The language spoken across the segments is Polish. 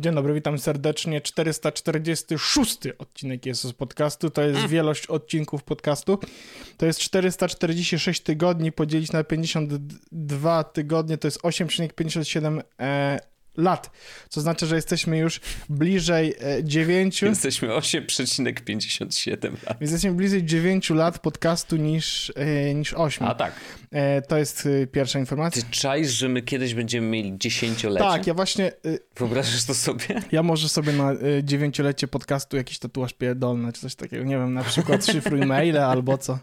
Dzień dobry, witam serdecznie. 446 odcinek jest z podcastu. To jest wielość odcinków podcastu. To jest 446 tygodni podzielić na 52 tygodnie. To jest 8,57 lat. Co znaczy, że jesteśmy już bliżej 9. Jesteśmy 8,57 lat. Jesteśmy bliżej 9 lat podcastu niż 8. A tak. To jest pierwsza informacja. Ty czaisz, że my kiedyś będziemy mieli 10-lecie? Tak, ja właśnie... Wyobrażasz to sobie? Ja może sobie na 9-lecie podcastu jakiś tatuaż pierdolny, czy coś takiego. Nie wiem, na przykład szyfruj maile albo co.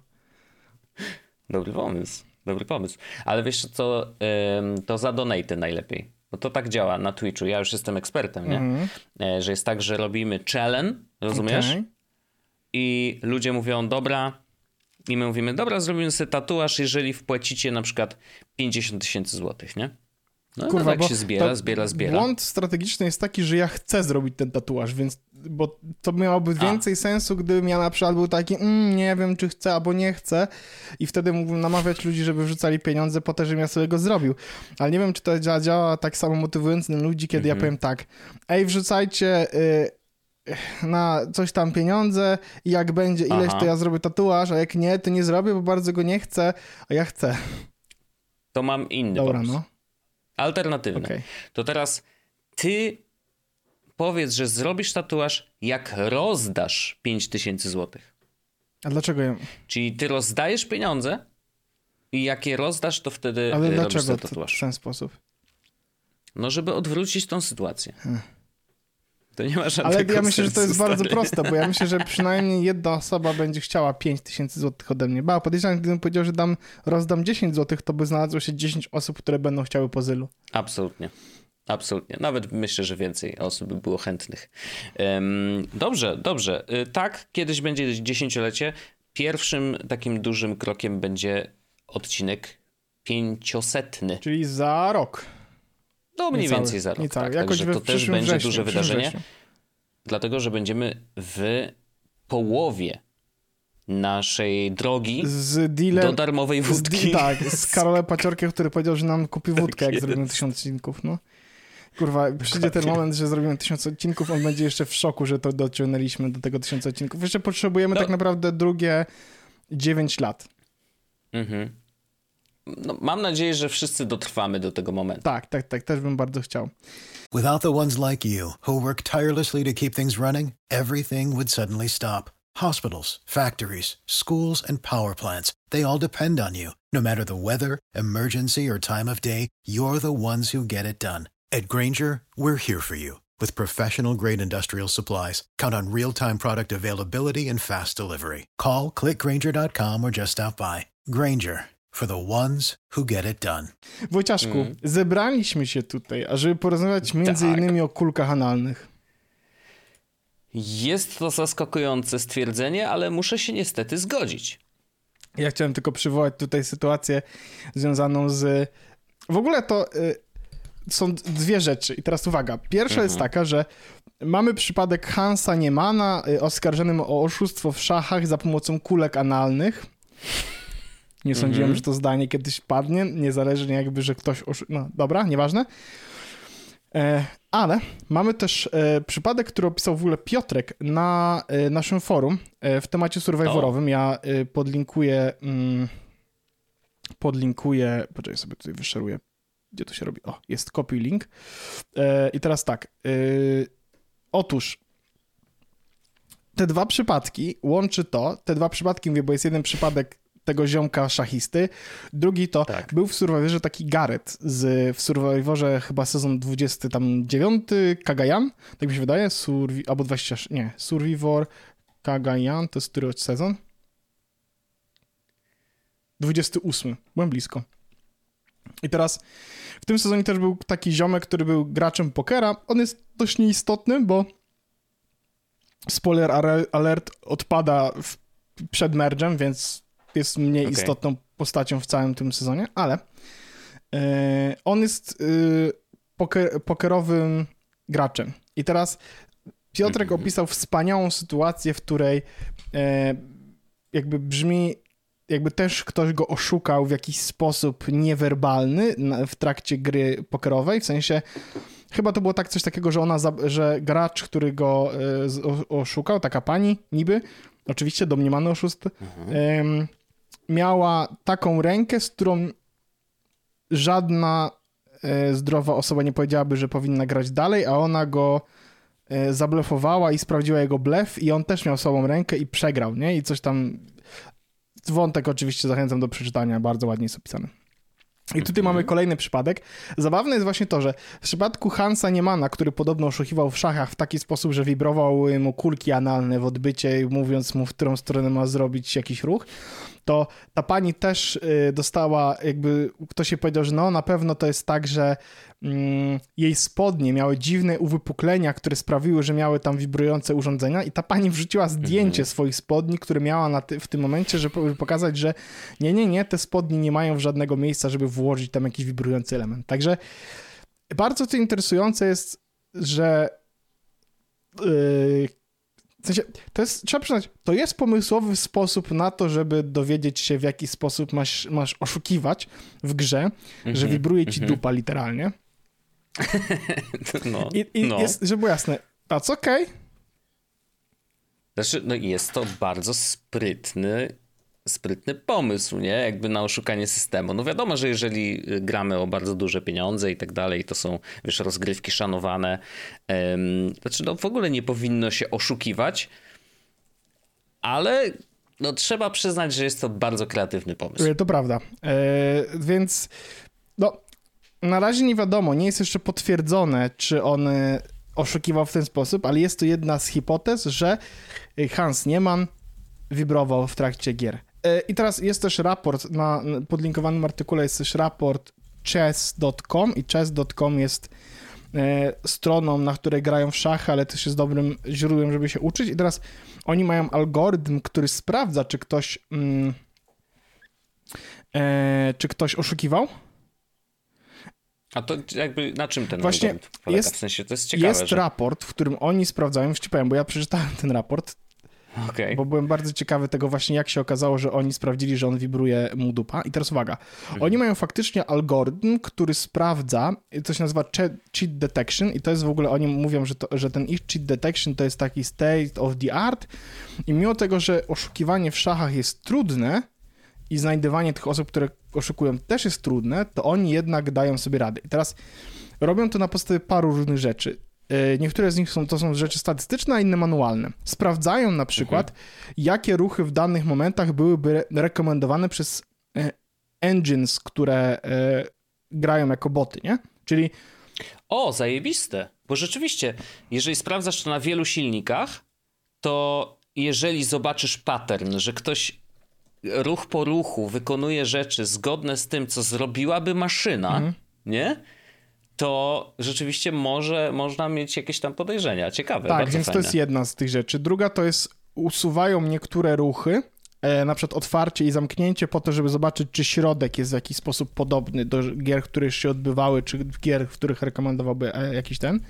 Dobry pomysł. Ale wiesz co, to za donaty najlepiej. Bo to tak działa na Twitchu. Ja już jestem ekspertem, nie? Że jest tak, że robimy challenge, rozumiesz? Okay. I ludzie mówią, dobra. I my mówimy, dobra, zrobimy sobie tatuaż, jeżeli wpłacicie na przykład 50 000 złotych, nie? No kurwa, tak się zbiera. Błąd strategiczny jest taki, że ja chcę zrobić ten tatuaż, więc, bo to miałoby więcej sensu, gdybym ja na przykład był taki, nie wiem, czy chcę albo nie chcę i wtedy mógłbym namawiać ludzi, żeby wrzucali pieniądze po to, żebym ja sobie go zrobił. Ale nie wiem, czy to działa tak samo motywując na ludzi, kiedy ja powiem tak, wrzucajcie na coś tam pieniądze i jak będzie ileś, to ja zrobię tatuaż, a jak nie, to nie zrobię, bo bardzo go nie chcę, a ja chcę. To mam inny pomysł. No. Alternatywny. Okay. To teraz ty powiedz, że zrobisz tatuaż, jak rozdasz 5000 złotych. A dlaczego ja... Czyli ty rozdajesz pieniądze i jak je rozdasz, to wtedy ale robisz dlaczego tatuaż. W ten sposób? No, żeby odwrócić tą sytuację. To nie ma żadnego Ale ja myślę, że to jest stary. bardzo proste, bo ja myślę, że przynajmniej jedna osoba będzie chciała 5000 złotych ode mnie. Podejrzewam, gdybym powiedział, że rozdam 10 złotych, to by znalazło się 10 osób, które będą chciały pozylu. Absolutnie. Nawet myślę, że więcej osób by było chętnych. Dobrze. Tak, kiedyś będzie 10-lecie. Pierwszym takim dużym krokiem będzie odcinek 500. Czyli za rok. No mniej więcej za rok. Tak. Także to też będzie duże wydarzenie. Dlatego, że będziemy w połowie naszej drogi do darmowej wódki. Z Karolem Paciorkiem, który powiedział, że nam kupi wódkę, jak zrobimy 1000 odcinków. No. Kurwa, przyjdzie ten moment, że zrobimy 1000 odcinków, on będzie jeszcze w szoku, że to dociągnęliśmy do tego 1000 odcinków. Jeszcze potrzebujemy tak naprawdę drugie 9 lat. No, mam nadzieję, że wszyscy dotrwamy do tego momentu. Tak, też bym bardzo chciał. Without the ones like you, who work tirelessly to keep things running, everything would suddenly stop. Hospitals, factories, schools, and power plants, they all depend on you. No matter the weather, emergency, or time of day, you're the ones who get it done. At Grainger, we're here for you. With professional-grade industrial supplies, count on real-time product availability and fast delivery. Call, clickgrainger.com, or just stop by. Grainger. For the ones who get it done. Wojciaszku, zebraliśmy się tutaj, ażeby porozmawiać między innymi o kulkach analnych. Jest to zaskakujące stwierdzenie, ale muszę się niestety zgodzić. Ja chciałem tylko przywołać tutaj sytuację związaną z... W ogóle to są dwie rzeczy i teraz uwaga. Pierwsza jest taka, że mamy przypadek Hansa Niemana oskarżonym o oszustwo w szachach za pomocą kulek analnych. Nie sądziłem, że to zdanie kiedyś padnie, niezależnie jakby, że ktoś... No dobra, nieważne. Ale mamy też przypadek, który opisał w ogóle Piotrek na naszym forum w temacie survivorowym. Ja podlinkuję, poczekaj sobie tutaj wyszeruję, gdzie to się robi. O, jest copy link. I teraz tak. Otóż te dwa przypadki te dwa przypadki mówię, bo jest jeden przypadek tego ziomka szachisty. Drugi to był w Survivorze taki Gareth w Survivorze chyba sezon 29, Kagayan, tak mi się wydaje, albo 20, nie, Survivor, Kagayan, to jest który sezon? 28, byłem blisko. I teraz w tym sezonie też był taki ziomek, który był graczem pokera. On jest dość nieistotny, bo spoiler alert odpada przed mergem, więc jest mniej istotną postacią w całym tym sezonie, ale on jest pokerowym graczem. I teraz Piotrek opisał wspaniałą sytuację, w której jakby brzmi, jakby też ktoś go oszukał w jakiś sposób niewerbalny w trakcie gry pokerowej, w sensie chyba to było coś takiego, że że gracz, który go oszukał, taka pani niby, oczywiście domniemany oszust, miała taką rękę, z którą żadna zdrowa osoba nie powiedziałaby, że powinna grać dalej, a ona go zablefowała i sprawdziła jego blef i on też miał słabą rękę i przegrał, nie? I coś tam... Wątek oczywiście zachęcam do przeczytania, bardzo ładnie jest opisany. I tutaj mamy kolejny przypadek. Zabawne jest właśnie to, że w przypadku Hansa Niemana, który podobno oszukiwał w szachach w taki sposób, że wibrowały mu kulki analne w odbycie, mówiąc mu, w którą stronę ma zrobić jakiś ruch, to ta pani też dostała, jakby ktoś jej powiedział, że no na pewno to jest tak, że jej spodnie miały dziwne uwypuklenia, które sprawiły, że miały tam wibrujące urządzenia i ta pani wrzuciła zdjęcie swoich spodni, które miała w tym momencie, żeby pokazać, że nie, te spodnie nie mają żadnego miejsca, żeby włożyć tam jakiś wibrujący element. Także bardzo to interesujące jest, że w sensie, trzeba przyznać, to jest pomysłowy sposób na to, żeby dowiedzieć się, w jaki sposób masz oszukiwać w grze, że wibruje ci dupa literalnie. Jest, żeby było jasne, that's okej. Znaczy, no jest to bardzo sprytny pomysł, nie? Jakby na oszukanie systemu. No wiadomo, że jeżeli gramy o bardzo duże pieniądze i tak dalej, to są, wiesz, rozgrywki szanowane. Znaczy, no w ogóle nie powinno się oszukiwać, ale no trzeba przyznać, że jest to bardzo kreatywny pomysł. To prawda. Więc no, na razie nie wiadomo, nie jest jeszcze potwierdzone, czy on oszukiwał w ten sposób, ale jest to jedna z hipotez, że Hans Niemann wibrował w trakcie gier. I teraz jest też raport, na podlinkowanym artykule jest też raport chess.com i chess.com jest stroną, na której grają w szachy, ale też jest dobrym źródłem, żeby się uczyć. I teraz oni mają algorytm, który sprawdza, czy ktoś oszukiwał. A to jakby na czym ten właśnie algorytm polega? W sensie to jest ciekawe, jest raport, w którym oni sprawdzają, bo ja przeczytałem ten raport, bo byłem bardzo ciekawy tego właśnie, jak się okazało, że oni sprawdzili, że on wibruje mu dupa. I teraz uwaga, oni mają faktycznie algorytm, który sprawdza, to się nazywa cheat detection i to jest w ogóle, oni mówią, że ten ich cheat detection to jest taki state of the art i mimo tego, że oszukiwanie w szachach jest trudne i znajdywanie tych osób, które oszukują też jest trudne, to oni jednak dają sobie radę. I teraz robią to na podstawie paru różnych rzeczy. Niektóre z nich to są rzeczy statystyczne, a inne manualne. Sprawdzają na przykład, jakie ruchy w danych momentach byłyby rekomendowane przez engines, które grają jako boty, nie? Czyli... O, zajebiste, bo rzeczywiście, jeżeli sprawdzasz to na wielu silnikach, to jeżeli zobaczysz pattern, że ktoś ruch po ruchu wykonuje rzeczy zgodne z tym, co zrobiłaby maszyna, nie? To rzeczywiście można mieć jakieś tam podejrzenia. Ciekawe, tak, bardzo więc fajne. To jest jedna z tych rzeczy. Druga to jest, usuwają niektóre ruchy, na przykład otwarcie i zamknięcie po to, żeby zobaczyć, czy środek jest w jakiś sposób podobny do gier, które już się odbywały, czy gier, w których rekomendowałby jakiś ten.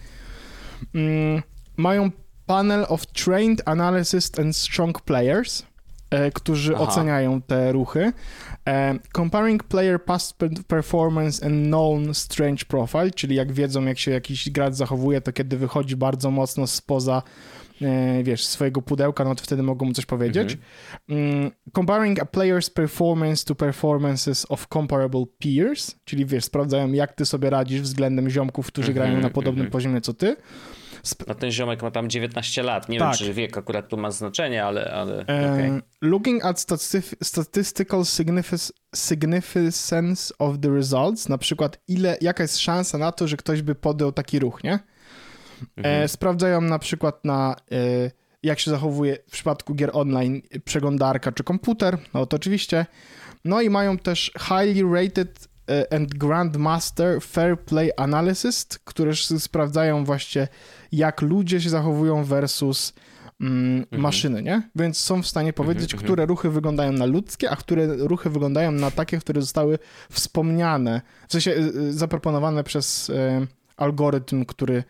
Mają panel of trained analysts and strong players, którzy oceniają te ruchy. Comparing player past performance and known strange profile, czyli jak wiedzą, jak się jakiś gracz zachowuje, to kiedy wychodzi bardzo mocno spoza swojego pudełka, no to wtedy mogą mu coś powiedzieć. Comparing a player's performance to performances of comparable peers, czyli sprawdzają, jak ty sobie radzisz względem ziomków, którzy grają na podobnym poziomie co ty. No ten ziomek ma tam 19 lat. Nie wiem, czy wiek akurat tu ma znaczenie, ale okay. Looking at statistical significance of the results, na przykład jaka jest szansa na to, że ktoś by podjął taki ruch, nie? Sprawdzają na przykład jak się zachowuje w przypadku gier online przeglądarka czy komputer, no to oczywiście. No i mają też highly rated and Grandmaster Fair Play Analysis, które sprawdzają właśnie, jak ludzie się zachowują versus maszyny, nie? Więc są w stanie powiedzieć, które ruchy wyglądają na ludzkie, a które ruchy wyglądają na takie, które zostały wspomniane, w sensie zaproponowane przez algorytm, który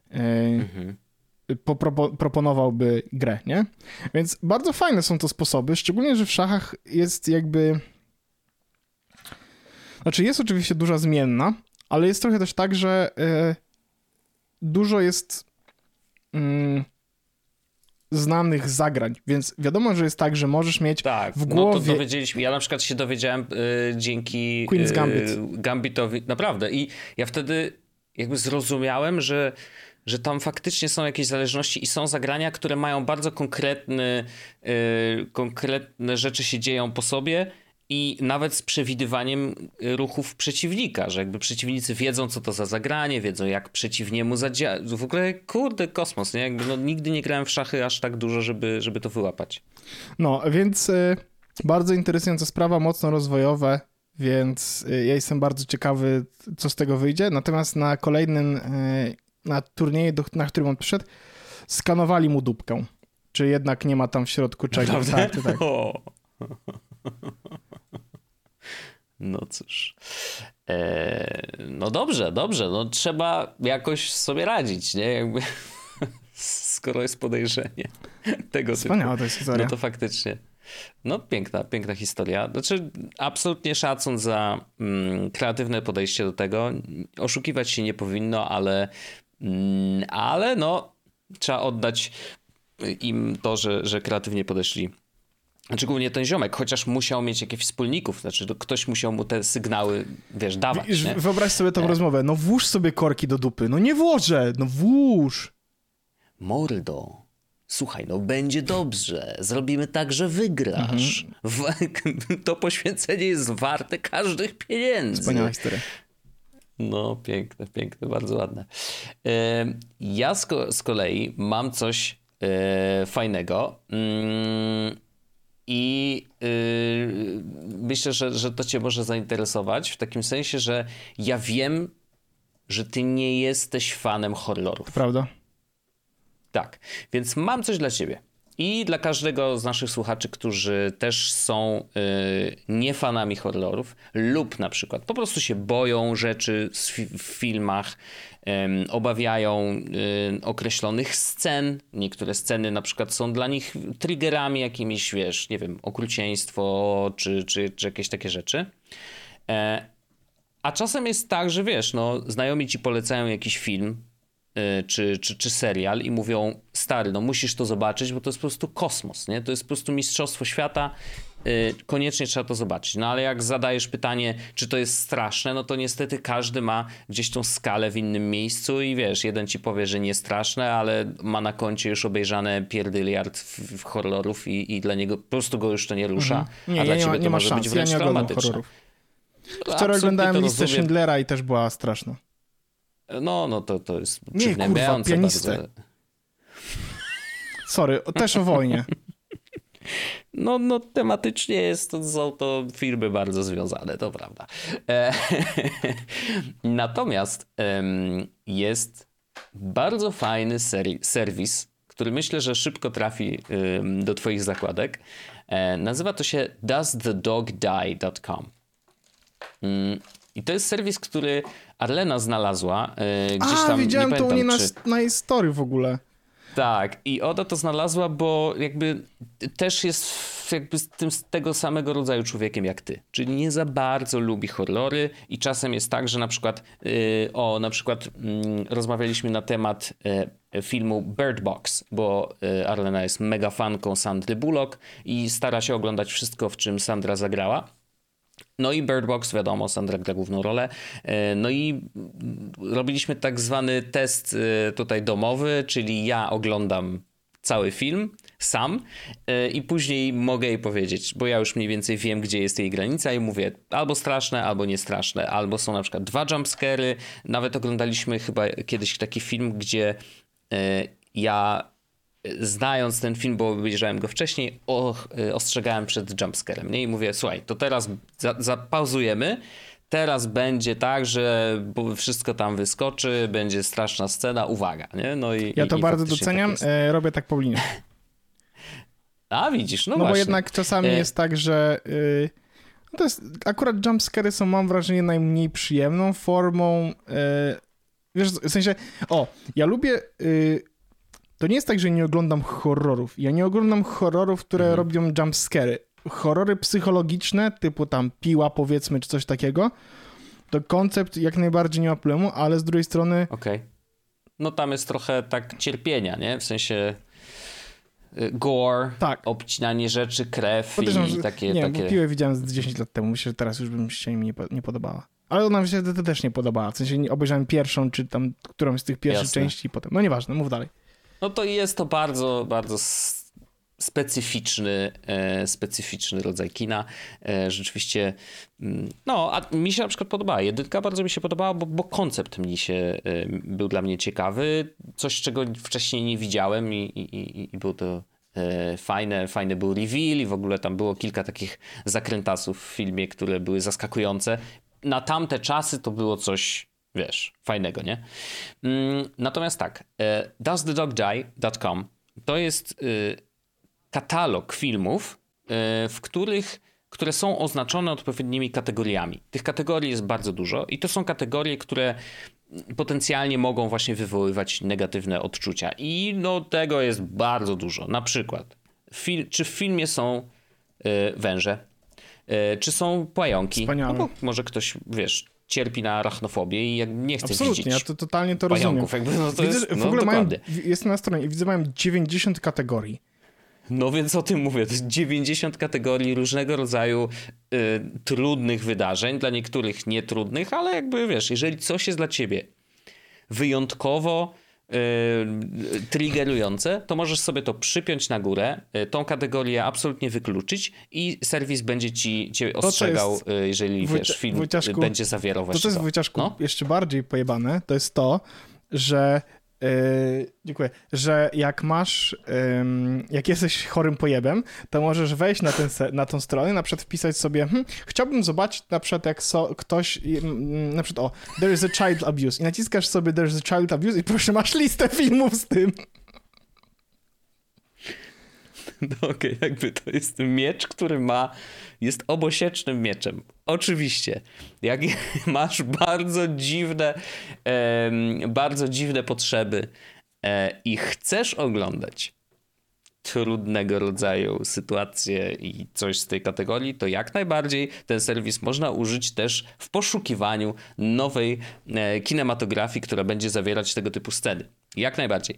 proponowałby grę, nie? Więc bardzo fajne są to sposoby, szczególnie, że w szachach jest jakby... Znaczy jest oczywiście duża zmienna, ale jest trochę też tak, że dużo jest znanych zagrań, więc wiadomo, że jest tak, że możesz mieć w głowie... No to dowiedzieliśmy, ja na przykład się dowiedziałem dzięki Queen's Gambit. Gambitowi, naprawdę, i ja wtedy jakby zrozumiałem, że tam faktycznie są jakieś zależności i są zagrania, które mają bardzo konkretne rzeczy się dzieją po sobie i nawet z przewidywaniem ruchów przeciwnika, że jakby przeciwnicy wiedzą, co to za zagranie, wiedzą, jak przeciwniemu zadziałać. W ogóle, kurde, kosmos, nie? Jakby, no, nigdy nie grałem w szachy aż tak dużo, żeby to wyłapać. No, więc bardzo interesująca sprawa, mocno rozwojowe, więc ja jestem bardzo ciekawy, co z tego wyjdzie. Natomiast na kolejnym, na turnieju, na którym on przyszedł, skanowali mu dupkę. Czy jednak nie ma tam w środku czegoś. Tak. No cóż. No dobrze. No trzeba jakoś sobie radzić, nie? Jakby skoro jest podejrzenie tego Wspaniała typu. to jest historia. No to faktycznie. No piękna historia. Znaczy absolutnie szacun za kreatywne podejście do tego. Oszukiwać się nie powinno, ale no trzeba oddać im to, że kreatywnie podeszli. Znaczy głównie ten ziomek, chociaż musiał mieć jakichś wspólników, znaczy ktoś musiał mu te sygnały, wiesz, dawać. Nie? Wyobraź sobie tą rozmowę, no włóż sobie korki do dupy, no nie włożę, no włóż. Mordo, słuchaj, no będzie dobrze, zrobimy tak, że wygrasz. To poświęcenie jest warte każdych pieniędzy. Wspaniała historia. No piękne, bardzo ładne. Ja z kolei mam coś fajnego. I myślę, że to cię może zainteresować w takim sensie, że ja wiem, że ty nie jesteś fanem horrorów. Prawda? Tak, więc mam coś dla ciebie i dla każdego z naszych słuchaczy, którzy też są nie fanami horrorów lub na przykład po prostu się boją rzeczy w filmach, obawiają określonych scen. Niektóre sceny na przykład są dla nich triggerami jakimiś, wiesz, nie wiem, okrucieństwo czy jakieś takie rzeczy. A czasem jest tak, że wiesz, no znajomi ci polecają jakiś film czy serial i mówią, stary, no musisz to zobaczyć, bo to jest po prostu kosmos, nie? To jest po prostu mistrzostwo świata, koniecznie trzeba to zobaczyć. No ale jak zadajesz pytanie, czy to jest straszne, no to niestety każdy ma gdzieś tą skalę w innym miejscu i wiesz, jeden ci powie, że nie straszne, ale ma na koncie już obejrzane pierdyliard w horrorów i dla niego po prostu go już to nie rusza, a dla ciebie to może być wręcz traumatyczne. Wczoraj oglądałem listę Schindlera i też była straszna. No to jest przygnębiające pianistę. Bardzo. Sorry, też o wojnie. No tematycznie są to filmy bardzo związane, to prawda. Natomiast jest bardzo fajny serwis, który myślę, że szybko trafi do twoich zakładek. Nazywa to się doesthedogdie.com. I to jest serwis, który Arlena znalazła gdzieś tam, widziałem nie pamiętam, to u niej na jej story w ogóle. Tak, i ona to znalazła, bo jakby też jest jakby z tego samego rodzaju człowiekiem jak ty. Czyli nie za bardzo lubi horrory i czasem jest tak, że na przykład rozmawialiśmy na temat filmu Bird Box, bo Arlena jest mega fanką Sandry Bullock i stara się oglądać wszystko, w czym Sandra zagrała. No i Bird Box, wiadomo, Sandra gra główną rolę. No i robiliśmy tak zwany test tutaj domowy, czyli ja oglądam cały film sam i później mogę jej powiedzieć, bo ja już mniej więcej wiem, gdzie jest jej granica i mówię albo straszne, albo niestraszne, albo są na przykład 2 jumpscary. Nawet oglądaliśmy chyba kiedyś taki film, gdzie ja znając ten film, bo obejrzałem go wcześniej, ostrzegałem przed jumpscarem, nie? I mówię, słuchaj, to teraz zapauzujemy, teraz będzie tak, że wszystko tam wyskoczy, będzie straszna scena, uwaga, nie? No ja to bardzo doceniam, tak robię tak Paulinie. A widzisz, no właśnie. właśnie. Bo jednak czasami jest tak, że to jest, akurat jumpscary są, mam wrażenie, najmniej przyjemną formą, wiesz, w sensie, ja lubię... To nie jest tak, że nie oglądam horrorów. Ja nie oglądam horrorów, które robią jumpscary. Horrory psychologiczne, typu tam Piła, powiedzmy, czy coś takiego, to koncept jak najbardziej nie ma problemu, ale z drugiej strony no tam jest trochę tak cierpienia, nie? W sensie gore, tak. obcinanie rzeczy, krew i takie... Nie, bo piłę widziałem z 10 lat temu, myślę, że teraz już bym się mi nie podobała. Ale ona mi się też nie podobała, w sensie obejrzałem pierwszą, czy tam którąś z tych pierwszych części i potem, no nieważne, mów dalej. No to jest to bardzo, bardzo specyficzny rodzaj kina. Rzeczywiście, no, a mi się na przykład podobała. Jedynka bardzo mi się podobała, bo koncept był dla mnie ciekawy. Coś, czego wcześniej nie widziałem i był to fajny był reveal i w ogóle tam było kilka takich zakrętasów w filmie, które były zaskakujące. Na tamte czasy to było coś, wiesz, fajnego, nie? Natomiast tak, doesthedogdie.com to jest katalog filmów, które są oznaczone odpowiednimi kategoriami. Tych kategorii jest bardzo dużo i to są kategorie, które potencjalnie mogą właśnie wywoływać negatywne odczucia. I no tego jest bardzo dużo. Na przykład, czy w filmie są węże? Czy są pająki? Wspaniałe. No bo może ktoś, wiesz, cierpi na arachnofobię i nie chce Absolutnie, widzieć ja to totalnie to pająków. rozumiem. Jakby, no to jest, w ogóle dokładnie. Jestem na stronie i widzę, mają 90 kategorii. No więc o tym mówię, to jest 90 kategorii różnego rodzaju trudnych wydarzeń, dla niektórych nietrudnych, ale jakby wiesz, jeżeli coś jest dla ciebie wyjątkowo triggerujące, to możesz sobie to przypiąć na górę, tą kategorię absolutnie wykluczyć i serwis będzie cię ostrzegał, jeżeli wiesz, film będzie zawierał właśnie to. To jest, Wojciaszku, jeszcze bardziej pojebane, to jest to, że dziękuję, że jak jesteś chorym pojebem, to możesz wejść na tą stronę, na przykład wpisać sobie, chciałbym zobaczyć na przykład jak ktoś, na przykład there is a child abuse i naciskasz sobie there is a child abuse i proszę, masz listę filmów z tym. No okej, jakby to jest miecz, który jest obosiecznym mieczem. Oczywiście. Jak masz bardzo dziwne potrzeby i chcesz oglądać trudnego rodzaju sytuacje i coś z tej kategorii, to jak najbardziej ten serwis można użyć też w poszukiwaniu nowej kinematografii, która będzie zawierać tego typu sceny. Jak najbardziej.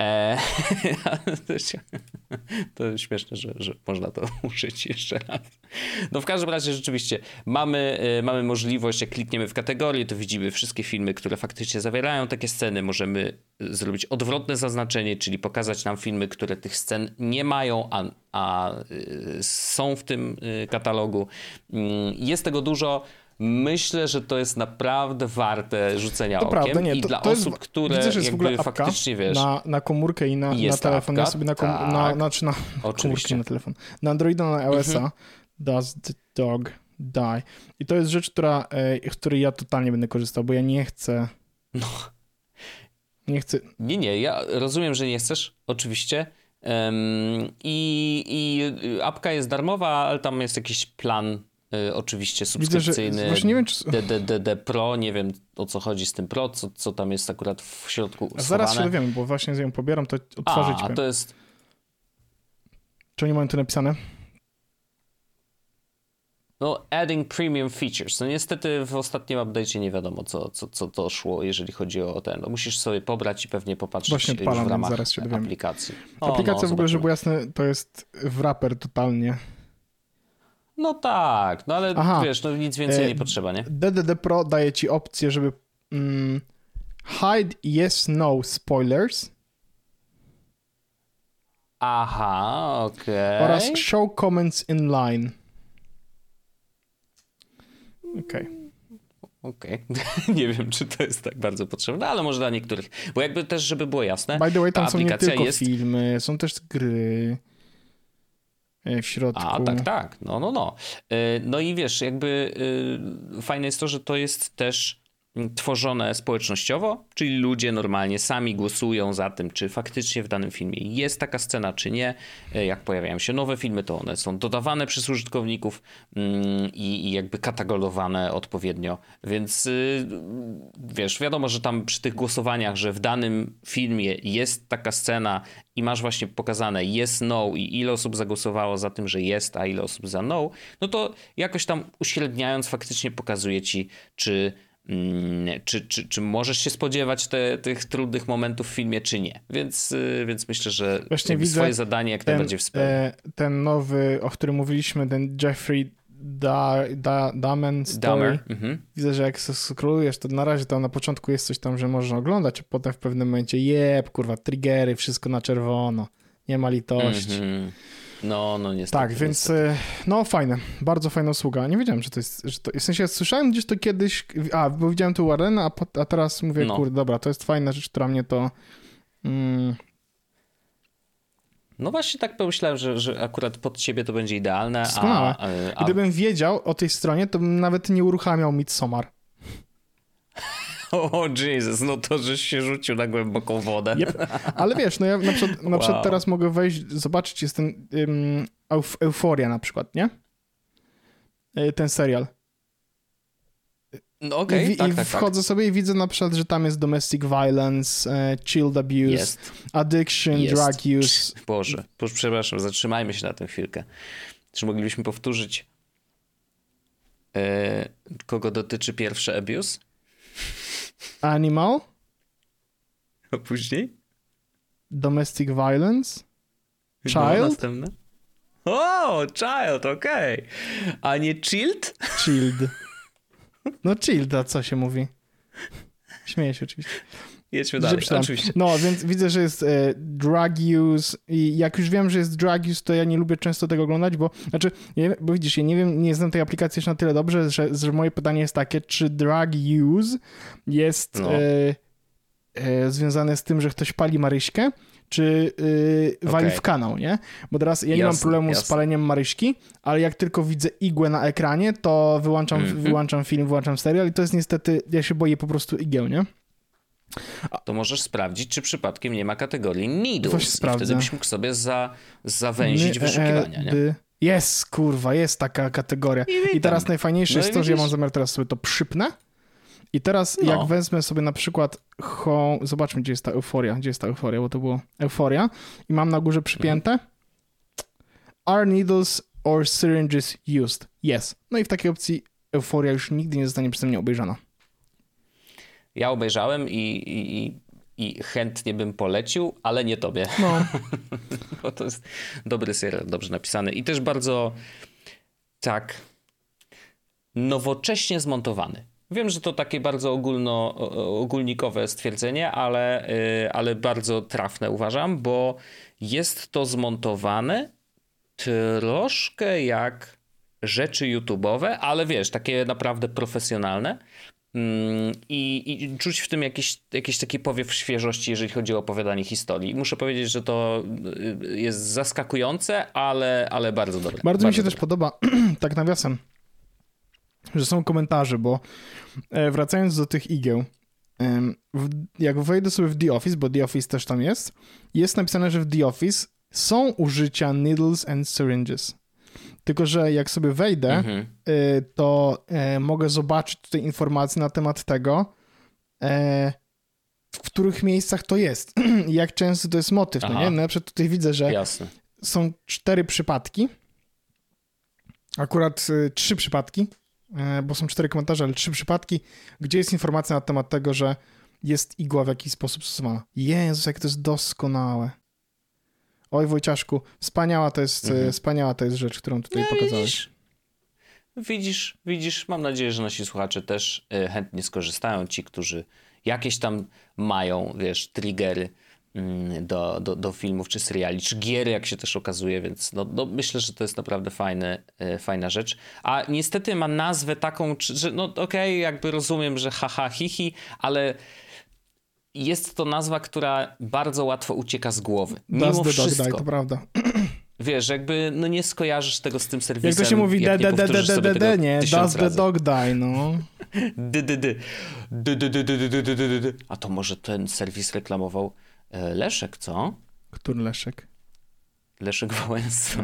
To śmieszne, że można to użyć jeszcze raz. No w każdym razie rzeczywiście mamy możliwość, jak klikniemy w kategorię, to widzimy wszystkie filmy, które faktycznie zawierają takie sceny. Możemy zrobić odwrotne zaznaczenie, czyli pokazać nam filmy, które tych scen nie mają, a są w tym katalogu. Jest tego dużo. Myślę, że to jest naprawdę warte rzucenia okiem. Prawda, nie, i dla osób, które widzę, że jest jakby w ogóle faktycznie wiesz... Na komórkę i na telefon. Ja sobie na komórkę na telefon. Na Androida, na iOS-a Does the Dog Die. I to jest rzecz, z której ja totalnie będę korzystał, bo ja nie chcę... Nie chcę... Nie, ja rozumiem, że nie chcesz, oczywiście. I apka jest darmowa, ale tam jest jakiś plan oczywiście subskrypcyjny. Widzę, że właśnie nie wiem, czy... DDD Pro, nie wiem o co chodzi z tym Pro, co tam jest akurat w środku schowane. Zaraz się dowiemy, bo właśnie z ją pobieram, to odtworzyć. A to jest... Czy oni mają tu napisane? No, adding premium features. No niestety w ostatnim update'cie nie wiadomo, co to szło, jeżeli chodzi o ten. No, musisz sobie pobrać i pewnie popatrzeć właśnie odpalam, w ramach zaraz się dowiemy. aplikacji. Aplikacja w ogóle, żeby było jasne, to jest wrapper totalnie. No tak, no ale wiesz, no nic więcej nie potrzeba, nie? DDD Pro daje ci opcję, żeby hide yes, no spoilers. Aha, okej. Oraz show comments inline. Okej. Nie wiem, czy to jest tak bardzo potrzebne, ale może dla niektórych. Bo jakby też, żeby było jasne, by the way, tam są nie tylko filmy, są też gry w środku. Tak. No. No i wiesz, jakby fajne jest to, że to jest też tworzone społecznościowo, czyli ludzie normalnie sami głosują za tym, czy faktycznie w danym filmie jest taka scena, czy nie. Jak pojawiają się nowe filmy, to one są dodawane przez użytkowników i jakby katalogowane odpowiednio. Więc wiesz, wiadomo, że tam przy tych głosowaniach, że w danym filmie jest taka scena i masz właśnie pokazane yes, no i ile osób zagłosowało za tym, że jest, a ile osób za no, no to jakoś tam uśredniając faktycznie pokazuje ci, czy czy możesz się spodziewać tych trudnych momentów w filmie, czy nie. Więc myślę, że widzę swoje zadanie jak najbardziej wspomnę. Ten nowy, o którym mówiliśmy, ten Jeffrey Dahmer story. Widzę, że jak scrollujesz, to na razie tam na początku jest coś tam, że można oglądać, a potem w pewnym momencie kurwa, triggery, wszystko na czerwono. Nie ma litości. No niestety. Tak, więc no fajne, bardzo fajna usługa. Nie wiedziałem, że to jest, w sensie słyszałem gdzieś to kiedyś, bo widziałem tu Warren, a teraz mówię, kurde, dobra, to jest fajna rzecz, która mnie to... No właśnie tak pomyślałem, że akurat pod ciebie to będzie idealne. Doskonałe. Gdybym wiedział o tej stronie, to bym nawet nie uruchamiał Midsommar. O Jesus, no to żeś się rzucił na głęboką wodę. Yep. Ale wiesz, no ja na przykład teraz mogę wejść, zobaczyć, jest ten Euphoria na przykład, nie? Ten serial. No okej, I wchodzę sobie i widzę na przykład, że tam jest domestic violence, child abuse, addiction, drug use. Boże, przepraszam, zatrzymajmy się na tę chwilkę. Czy moglibyśmy powtórzyć, kogo dotyczy pierwszy abuse? Animal. A później? Domestic violence. No, Child. Następne? O, child, okej. A nie chilled? Chilled. No chilled, a co się mówi? Śmieję się oczywiście. Jedźmy dalej, oczywiście. No, więc widzę, że jest drug use i jak już wiem, że jest drug use, to ja nie lubię często tego oglądać, bo widzisz, ja nie wiem, nie znam tej aplikacji jeszcze na tyle dobrze, że moje pytanie jest takie, czy drug use jest związane z tym, że ktoś pali Maryśkę, czy wali w kanał, nie? Bo teraz ja nie mam problemu z paleniem Maryśki, ale jak tylko widzę igłę na ekranie, to wyłączam film, wyłączam serial i to jest niestety, ja się boję po prostu igieł, nie? To możesz sprawdzić, czy przypadkiem nie ma kategorii needles. I wtedy byś mógł sobie zawęzić wyszukiwania, nie? Jest, kurwa, jest taka kategoria. I teraz najfajniejsze jest to, że ja mam zamiar teraz sobie to przypnę. I teraz jak wezmę sobie na przykład zobaczmy, gdzie jest ta euforia, bo to było euforia i mam na górze przypięte are needles or syringes used? Yes. No i w takiej opcji euforia już nigdy nie zostanie przeze mnie obejrzana. Ja obejrzałem i chętnie bym polecił, ale nie tobie. No. Bo to jest dobry serial, dobrze napisany i też bardzo tak nowocześnie zmontowany. Wiem, że to takie bardzo ogólnikowe stwierdzenie, ale bardzo trafne uważam, bo jest to zmontowane troszkę jak rzeczy YouTube'owe, ale wiesz, takie naprawdę profesjonalne. I czuć w tym jakiś taki powiew świeżości, jeżeli chodzi o opowiadanie historii. Muszę powiedzieć, że to jest zaskakujące, ale bardzo dobre. Bardzo mi się też podoba, tak nawiasem, że są komentarze, bo wracając do tych igieł, jak wejdę sobie w The Office, bo The Office też tam jest napisane, że w The Office są użycia needles and syringes. Tylko że jak sobie wejdę, to mogę zobaczyć tutaj informacje na temat tego, w których miejscach to jest i jak często to jest motyw. No nie? Na przykład tutaj widzę, że są 4 przypadki, akurat 3 przypadki, bo są 4 komentarze, ale 3 przypadki, gdzie jest informacja na temat tego, że jest igła w jakiś sposób stosowana. Jezus, jak to jest doskonałe. Oj, Wojciaszku, wspaniała to jest rzecz, którą tutaj pokazałeś. Widzisz, mam nadzieję, że nasi słuchacze też chętnie skorzystają. Ci, którzy jakieś tam mają, wiesz, triggery do filmów czy seriali, czy giery, jak się też okazuje, więc no myślę, że to jest naprawdę fajna rzecz. A niestety ma nazwę taką, że no okej, jakby rozumiem, że haha, hihi, ale jest to nazwa, która bardzo łatwo ucieka z głowy. Mimo wszystko. To prawda. Wiesz, jakby no nie skojarzysz tego z tym serwisem. Jak to się mówi, nie, does the dog die, no. A to może ten serwis reklamował Leszek, co? Który Leszek? Leszek Wałęsa.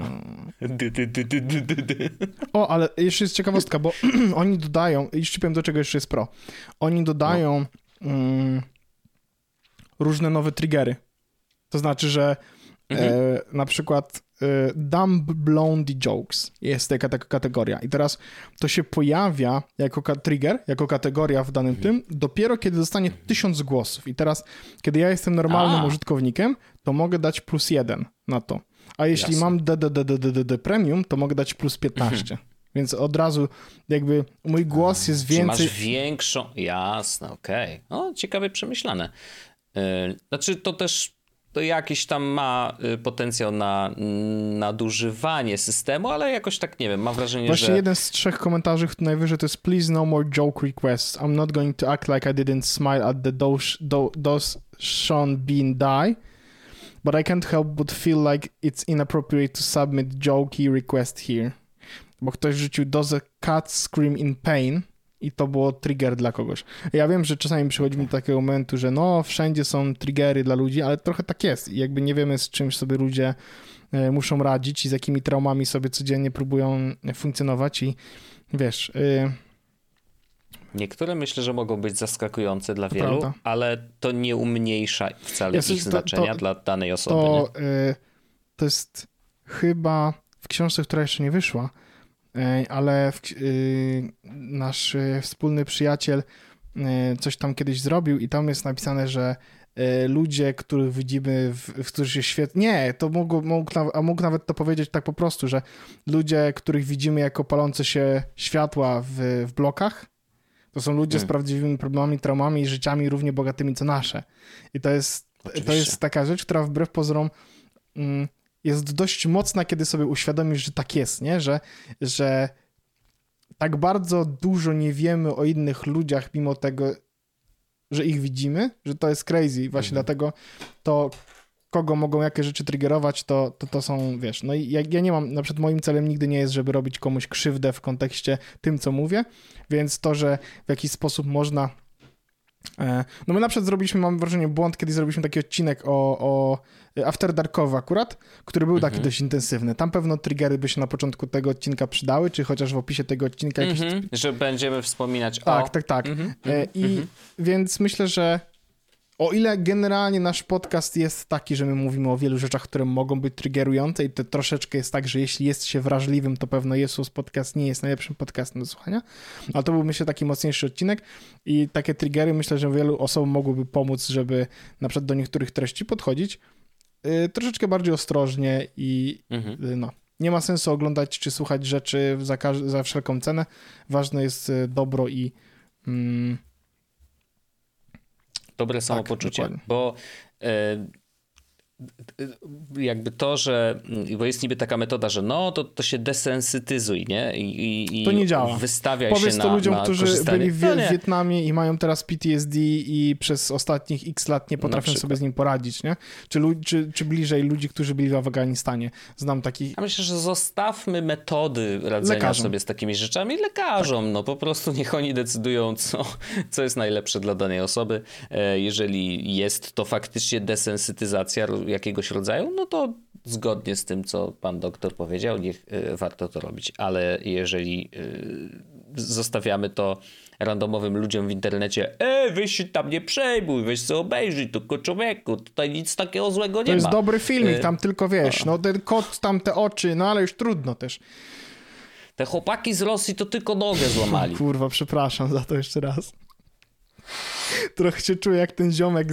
O, ale jeszcze jest ciekawostka, bo oni dodają, jeszcze powiem do czego jeszcze jest pro, oni dodają różne nowe triggery. To znaczy, że Na przykład dumb blonde jokes jest taka kategoria i teraz to się pojawia jako trigger, jako kategoria w danym tym, dopiero kiedy dostanie 1000 głosów i teraz, kiedy ja jestem normalnym użytkownikiem, to mogę dać +1 na to, a jeśli mam DDDDD premium, to mogę dać +15. Więc od razu jakby mój głos jest więcej... Masz większą... Jasne, okej. O, ciekawie przemyślane. Znaczy to też to jakiś tam ma potencjał na nadużywanie systemu, ale jakoś tak nie wiem, mam wrażenie, Właśnie że... jeden z 3 komentarzy najwyżej to jest please no more joke requests. I'm not going to act like I didn't smile at the those Sean Bean die, but I can't help but feel like it's inappropriate to submit jokey request here. Bo ktoś rzucił does a cat scream in pain i to było trigger dla kogoś. Ja wiem, że czasami przychodzi mi do takiego momentu, że no wszędzie są triggery dla ludzi, ale trochę tak jest i jakby nie wiemy z czymś sobie ludzie muszą radzić i z jakimi traumami sobie codziennie próbują funkcjonować i wiesz... Niektóre myślę, że mogą być zaskakujące dla wielu, prawda. Ale to nie umniejsza wcale ich znaczenia dla danej osoby. To jest chyba w książce, która jeszcze nie wyszła, ale nasz wspólny przyjaciel coś tam kiedyś zrobił i tam jest napisane, że ludzie, których widzimy, którzy się świetnie... Nie, to mógł nawet to powiedzieć tak po prostu, że ludzie, których widzimy jako palące się światła w blokach, to są ludzie z prawdziwymi problemami, traumami i życiami równie bogatymi co nasze. I to jest taka rzecz, która wbrew pozorom jest dość mocna, kiedy sobie uświadomisz, że tak jest, nie? Że tak bardzo dużo nie wiemy o innych ludziach, mimo tego, że ich widzimy, że to jest crazy. Właśnie dlatego to, kogo mogą jakie rzeczy triggerować, to są, wiesz, no i ja nie mam, na przykład moim celem nigdy nie jest, żeby robić komuś krzywdę w kontekście tym, co mówię, więc to, że w jakiś sposób można... No my na przykład zrobiliśmy, mam wrażenie, błąd, kiedy zrobiliśmy taki odcinek o After Darkowy akurat, który był taki dość intensywny. Tam pewno triggery by się na początku tego odcinka przydały, czy chociaż w opisie tego odcinka jakieś... Że będziemy wspominać Tak. Więc myślę, że o ile generalnie nasz podcast jest taki, że my mówimy o wielu rzeczach, które mogą być triggerujące i to troszeczkę jest tak, że jeśli jest się wrażliwym, to pewno Jesus Podcast nie jest najlepszym podcastem do słuchania, ale to był, myślę, taki mocniejszy odcinek i takie triggery myślę, że wielu osobom mogłyby pomóc, żeby na przykład do niektórych treści podchodzić troszeczkę bardziej ostrożnie i no, nie ma sensu oglądać czy słuchać rzeczy za wszelką cenę. Ważne jest dobro i dobre samopoczucie, tak, bo jakby to, że bo jest niby taka metoda, że no to się desensytyzuj, nie? I to nie działa. Wystawiaj Powiedz się to ludziom, którzy byli w no Wietnamie i mają teraz PTSD i przez ostatnich x lat nie potrafią sobie z nim poradzić, nie? Czy bliżej ludzi, którzy byli w Afganistanie. Znam takich... Ja myślę, że zostawmy metody radzenia sobie z takimi rzeczami lekarzom. Tak. No po prostu niech oni decydują, co jest najlepsze dla danej osoby. Jeżeli jest to faktycznie desensytyzacja jakiegoś rodzaju, no to zgodnie z tym, co pan doktor powiedział, niech warto to robić. Ale jeżeli zostawiamy to randomowym ludziom w internecie, weź się tam nie przejmuj, weź sobie obejrzyj, tylko człowieku, tutaj nic takiego złego nie ma. To jest dobry filmik, tam tylko wiesz, no ten kot, tam te oczy, no ale już trudno też. Te chłopaki z Rosji to tylko nogę złamali. Kurwa, przepraszam za to jeszcze raz. Trochę się czuję jak ten ziomek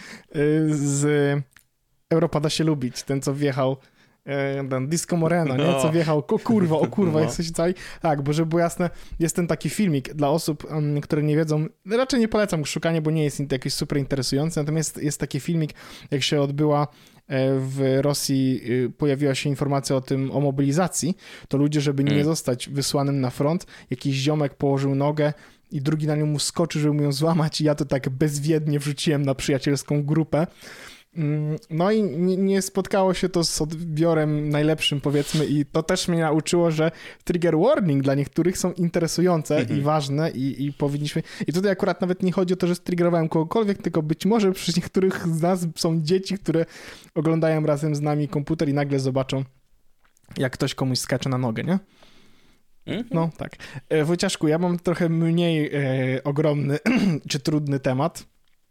z Europa da się lubić, ten co wjechał, ten Disco Moreno, nie? Co wjechał, o kurwa, jesteś cały... Tak, bo żeby było jasne, jest ten taki filmik dla osób, które nie wiedzą, raczej nie polecam szukania, bo nie jest jakiś super interesujący, natomiast jest taki filmik, jak się odbyła w Rosji, pojawiła się informacja o mobilizacji, to ludzie, żeby nie zostać wysłanym na front, jakiś ziomek położył nogę i drugi na nią mu skoczył, żeby mu ją złamać i ja to tak bezwiednie wrzuciłem na przyjacielską grupę. No i nie spotkało się to z odbiorem najlepszym, powiedzmy, i to też mnie nauczyło, że trigger warning dla niektórych są interesujące i ważne i powinniśmy... I tutaj akurat nawet nie chodzi o to, że striggerowałem kogokolwiek, tylko być może przy niektórych z nas są dzieci, które oglądają razem z nami komputer i nagle zobaczą, jak ktoś komuś skacze na nogę, nie? No, tak. Wojciaszku, ja mam trochę mniej ogromny czy trudny temat.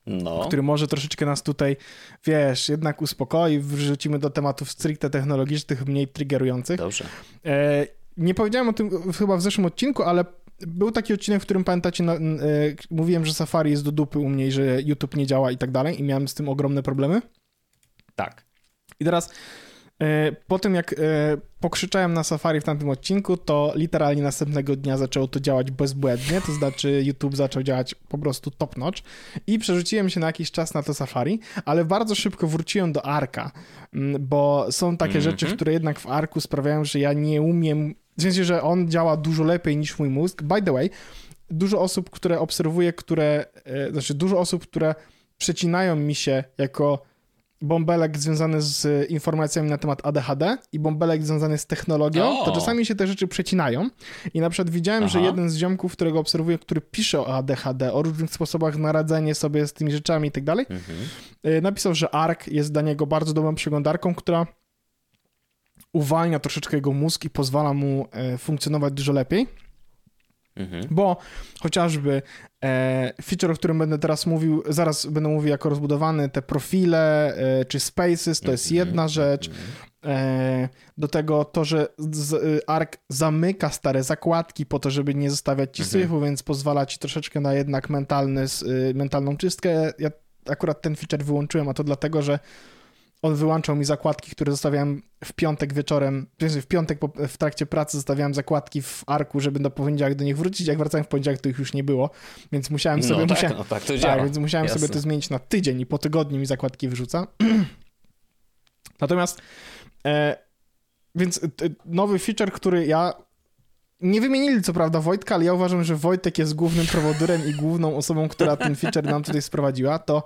który może troszeczkę nas tutaj, wiesz, jednak uspokoi, wrzucimy do tematów stricte technologicznych, mniej triggerujących. Dobrze. Nie powiedziałem o tym chyba w zeszłym odcinku, ale był taki odcinek, w którym pamiętacie, mówiłem, że Safari jest do dupy u mnie, że YouTube nie działa i tak dalej i miałem z tym ogromne problemy. Tak. I teraz po tym, jak pokrzyczałem na Safari w tamtym odcinku, to literalnie następnego dnia zaczęło to działać bezbłędnie, to znaczy YouTube zaczął działać po prostu top notch i przerzuciłem się na jakiś czas na to Safari, ale bardzo szybko wróciłem do Arka, bo są takie rzeczy, które jednak w Arku sprawiają, że ja nie umiem, w sensie, że on działa dużo lepiej niż mój mózg. By the way, dużo osób, które obserwuję, dużo osób, które przecinają mi się jako bąbelek związany z informacjami na temat ADHD i bąbelek związany z technologią, to czasami się te rzeczy przecinają. I na przykład widziałem, że jeden z ziomków, którego obserwuję, który pisze o ADHD, o różnych sposobach na radzenie sobie z tymi rzeczami i tak dalej, napisał, że Ark jest dla niego bardzo dobrą przeglądarką, która uwalnia troszeczkę jego mózg i pozwala mu funkcjonować dużo lepiej. Bo chociażby feature, o którym będę teraz mówił, zaraz będę mówił jako rozbudowany, te profile czy spaces, to jest jedna rzecz. Do tego to, że Ark zamyka stare zakładki po to, żeby nie zostawiać ci syfu, więc pozwala ci troszeczkę na jednak mentalną czystkę. Ja akurat ten feature wyłączyłem, a to dlatego, że on wyłączał mi zakładki, które zostawiałem w piątek wieczorem, w piątek w trakcie pracy zostawiałem zakładki w Arku, żeby do poniedziałek do nich wrócić. Jak wracałem w poniedziałek, to ich już nie było, więc musiałem sobie... to działa. Więc musiałem sobie to zmienić na tydzień i po tygodniu mi zakładki wyrzuca. Natomiast więc nowy feature, który nie wymienili co prawda Wojtka, ale ja uważam, że Wojtek jest głównym prowodyrem i główną osobą, która ten feature nam tutaj sprowadziła, to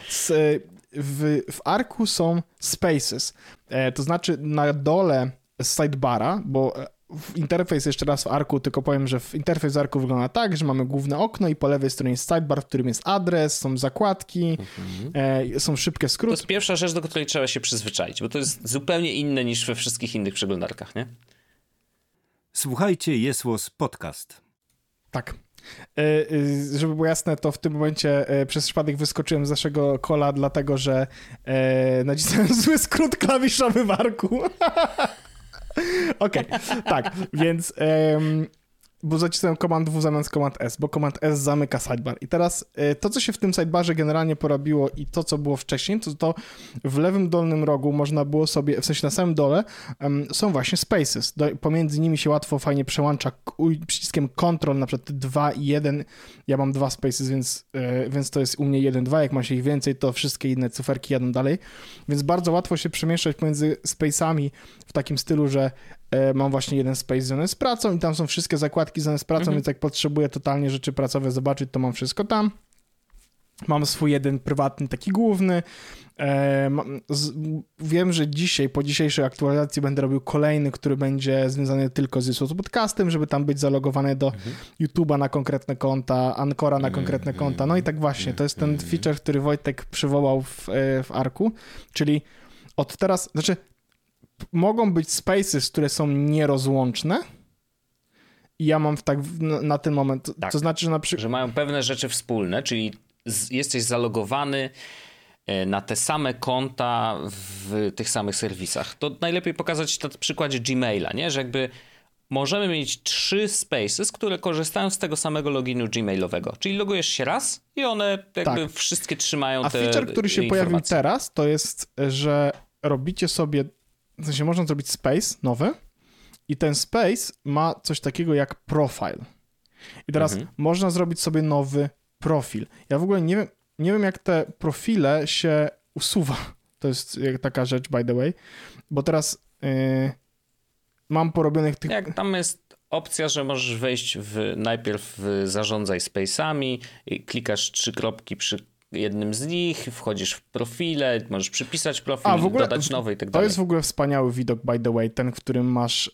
w Arku są spaces, to znaczy na dole sidebara, bo interfejs jeszcze raz w Arku, tylko powiem, że interfejs w Arku wygląda tak, że mamy główne okno i po lewej stronie jest sidebar, w którym jest adres, są zakładki, są szybkie skróty. To jest pierwsza rzecz, do której trzeba się przyzwyczaić, bo to jest zupełnie inne niż we wszystkich innych przeglądarkach, nie? Słuchajcie Jesłos Podcast. Tak. Żeby było jasne, to w tym momencie przez przypadek wyskoczyłem z naszego kola, dlatego że nacisnąłem zły skrót klawiszowy w Arku. Okej, tak, więc bo zacisnąłem Command W zamiast Command S, bo Command S zamyka sidebar. I teraz to, co się w tym sidebarze generalnie porobiło i to, co było wcześniej, to w lewym dolnym rogu można było sobie, w sensie na samym dole są właśnie spaces. Pomiędzy nimi się łatwo, fajnie przełącza przyciskiem Ctrl, na przykład 2 i 1. Ja mam 2 spaces, więc to jest u mnie 1, 2. Jak ma się ich więcej, to wszystkie inne cyferki jadą dalej. Więc bardzo łatwo się przemieszczać pomiędzy spacami w takim stylu, że mam właśnie jeden space związany z pracą i tam są wszystkie zakładki związane z pracą, więc jak potrzebuję totalnie rzeczy pracowe zobaczyć, to mam wszystko tam. Mam swój jeden prywatny, taki główny. Wiem, że dzisiaj, po dzisiejszej aktualizacji będę robił kolejny, który będzie związany tylko z podcastem, żeby tam być zalogowany do YouTube'a na konkretne konta, Ancora na konkretne konta. No i tak właśnie, to jest ten feature, który Wojtek przywołał w Arku, czyli od teraz, znaczy mogą być spaces, które są nierozłączne i ja mam na ten moment, tak, to znaczy, że na przykład... Że mają pewne rzeczy wspólne, czyli jesteś zalogowany na te same konta w tych samych serwisach. To najlepiej pokazać na przykładzie Gmaila, nie? Że jakby możemy mieć 3 spaces, które korzystają z tego samego loginu gmailowego. Czyli logujesz się raz i one jakby wszystkie trzymają te informacje. A feature, który się pojawił teraz, to jest, że robicie sobie, w sensie można zrobić space nowy i ten space ma coś takiego jak profile. I teraz można zrobić sobie nowy profil. Ja w ogóle nie wiem jak te profile się usuwa. To jest taka rzecz, by the way, bo teraz mam porobionych tych... Jak tam jest opcja, że możesz wejść najpierw w zarządzaj space'ami, klikasz 3 kropki przy jednym z nich, wchodzisz w profile, możesz przypisać profil, w ogóle, dodać nowy i tak dalej. To jest w ogóle wspaniały widok, by the way, ten, w którym masz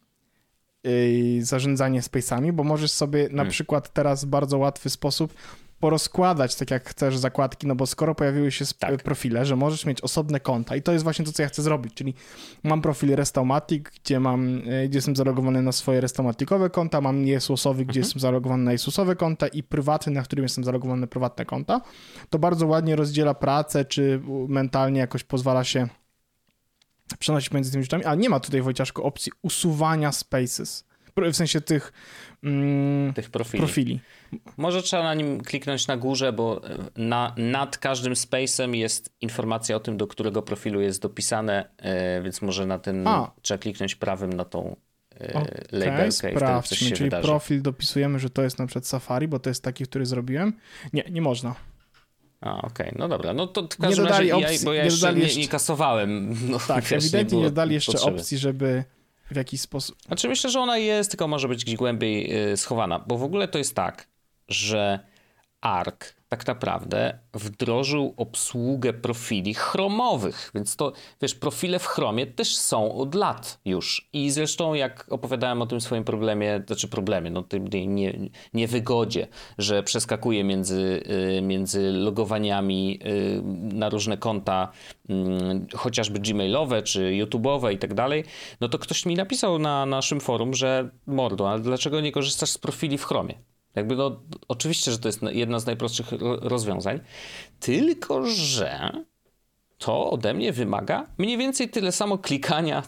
zarządzanie space'ami, bo możesz sobie na przykład teraz w bardzo łatwy sposób porozkładać tak jak chcesz zakładki, no bo skoro pojawiły się profile, że możesz mieć osobne konta i to jest właśnie to, co ja chcę zrobić, czyli mam profil Restaumatic, gdzie jestem zalogowany na swoje Restaumaticowe konta, mam Jesusowy, gdzie jestem zalogowany na Jesusowe konta i prywatny, na którym jestem zalogowany na prywatne konta. To bardzo ładnie rozdziela pracę, czy mentalnie jakoś pozwala się przenosić między tymi rzeczami, ale nie ma tutaj, Wojciaszku, opcji usuwania spaces. W sensie tych profili. Może trzeba na nim kliknąć na górze, bo nad każdym space'em jest informacja o tym, do którego profilu jest dopisane, więc może na ten trzeba kliknąć prawym na tą labelkę i wtedy coś się czyli wydarzy. Profil dopisujemy, że to jest na przykład Safari, bo to jest taki, który zrobiłem. Nie można. Okej. No dobra, no to w każdym razie bo ja jeszcze nie kasowałem. No, tak, ewidentnie nie dodali jeszcze opcji, żeby w jakiś sposób... Znaczy myślę, że ona jest, tylko może być gdzieś głębiej schowana, bo w ogóle to jest tak, że Arc tak naprawdę wdrożył obsługę profili chromowych, więc to, wiesz, profile w Chromie też są od lat już i zresztą jak opowiadałem o tym swoim tym niewygodzie, że przeskakuje między logowaniami na różne konta, chociażby gmailowe czy YouTube'owe i tak dalej, no to ktoś mi napisał na naszym forum, że mordo, ale dlaczego nie korzystasz z profili w Chromie? Jakby no, oczywiście, że to jest jedna z najprostszych rozwiązań, tylko że to ode mnie wymaga mniej więcej tyle samo klikania,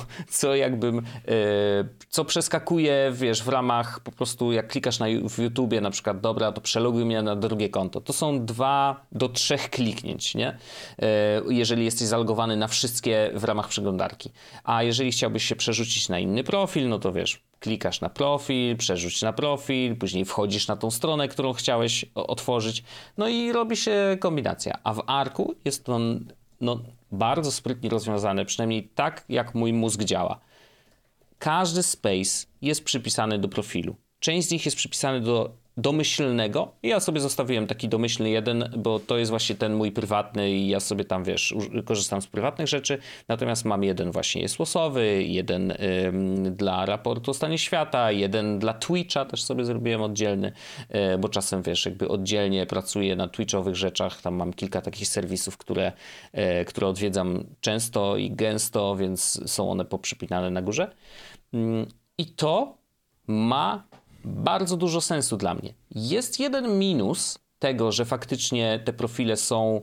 co przeskakuje, wiesz, w ramach po prostu jak klikasz w YouTubie na przykład, dobra, to przeloguj mnie na drugie konto. To są 2 do 3 kliknięć, nie? Jeżeli jesteś zalogowany na wszystkie w ramach przeglądarki. A jeżeli chciałbyś się przerzucić na inny profil, no to wiesz, klikasz na profil, przerzuć na profil, później wchodzisz na tą stronę, którą chciałeś otworzyć, no i robi się kombinacja. A w Arcu jest to bardzo sprytnie rozwiązane, przynajmniej tak, jak mój mózg działa. Każdy space jest przypisany do profilu. Część z nich jest przypisany do domyślnego. Ja sobie zostawiłem taki domyślny jeden, bo to jest właśnie ten mój prywatny i ja sobie tam, wiesz, korzystam z prywatnych rzeczy. Natomiast mam jeden właśnie jest losowy, jeden dla raportu o stanie świata, jeden dla Twitcha też sobie zrobiłem oddzielny, bo czasem, wiesz, jakby oddzielnie pracuję na Twitchowych rzeczach. Tam mam kilka takich serwisów, które odwiedzam często i gęsto, więc są one poprzypinane na górze. I to ma bardzo dużo sensu dla mnie. Jest jeden minus tego, że faktycznie te profile są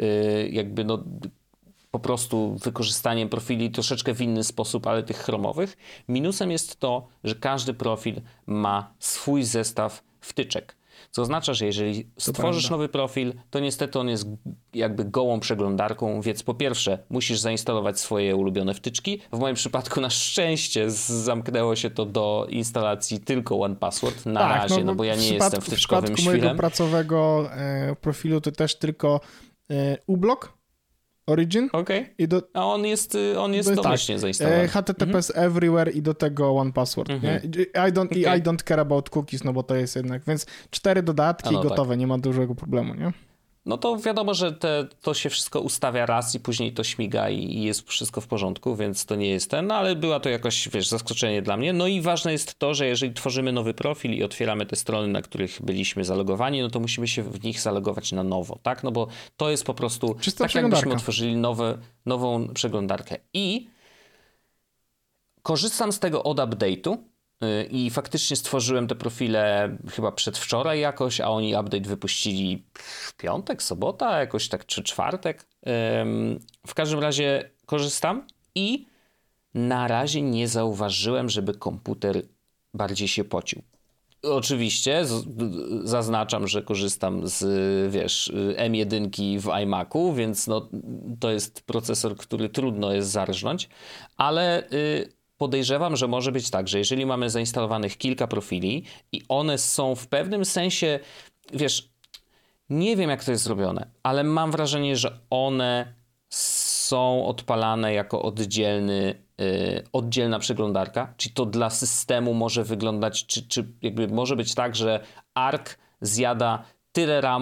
po prostu wykorzystaniem profili troszeczkę w inny sposób, ale tych chromowych. Minusem jest to, że każdy profil ma swój zestaw wtyczek. Co oznacza, że jeżeli stworzysz nowy profil, to niestety on jest jakby gołą przeglądarką, więc po pierwsze musisz zainstalować swoje ulubione wtyczki. W moim przypadku na szczęście zamknęło się to do instalacji tylko OnePassword na razie, bo ja nie jestem wtyczkowym świrem. W przypadku mojego pracowego profilu to też tylko uBlock, Origin. Okej. A on jest domyślnie zainstalowany. HTTPS Everywhere i do tego OnePassword. I don't care about cookies, no bo to jest jednak, więc 4 dodatki i gotowe, nie ma dużego problemu, nie? No to wiadomo, że to się wszystko ustawia raz i później to śmiga i jest wszystko w porządku, więc to nie jest ale była to jakoś, wiesz, zaskoczenie dla mnie. No i ważne jest to, że jeżeli tworzymy nowy profil i otwieramy te strony, na których byliśmy zalogowani, no to musimy się w nich zalogować na nowo, tak? No bo to jest po prostu tak, jakbyśmy otworzyli nową przeglądarkę. I korzystam z tego od update'u. I faktycznie stworzyłem te profile chyba przedwczoraj jakoś, a oni update wypuścili w piątek, sobota, jakoś tak, czy czwartek. W każdym razie korzystam i na razie nie zauważyłem, żeby komputer bardziej się pocił. Oczywiście zaznaczam, że korzystam z, wiesz, M1 w iMacu, więc no, to jest procesor, który trudno jest zarżnąć, ale podejrzewam, że może być tak, że jeżeli mamy zainstalowanych kilka profili i one są w pewnym sensie, wiesz, nie wiem jak to jest zrobione, ale mam wrażenie, że one są odpalane jako oddzielna przeglądarka, czyli to dla systemu może wyglądać, czy jakby może być tak, że Arc zjada tyle RAMu,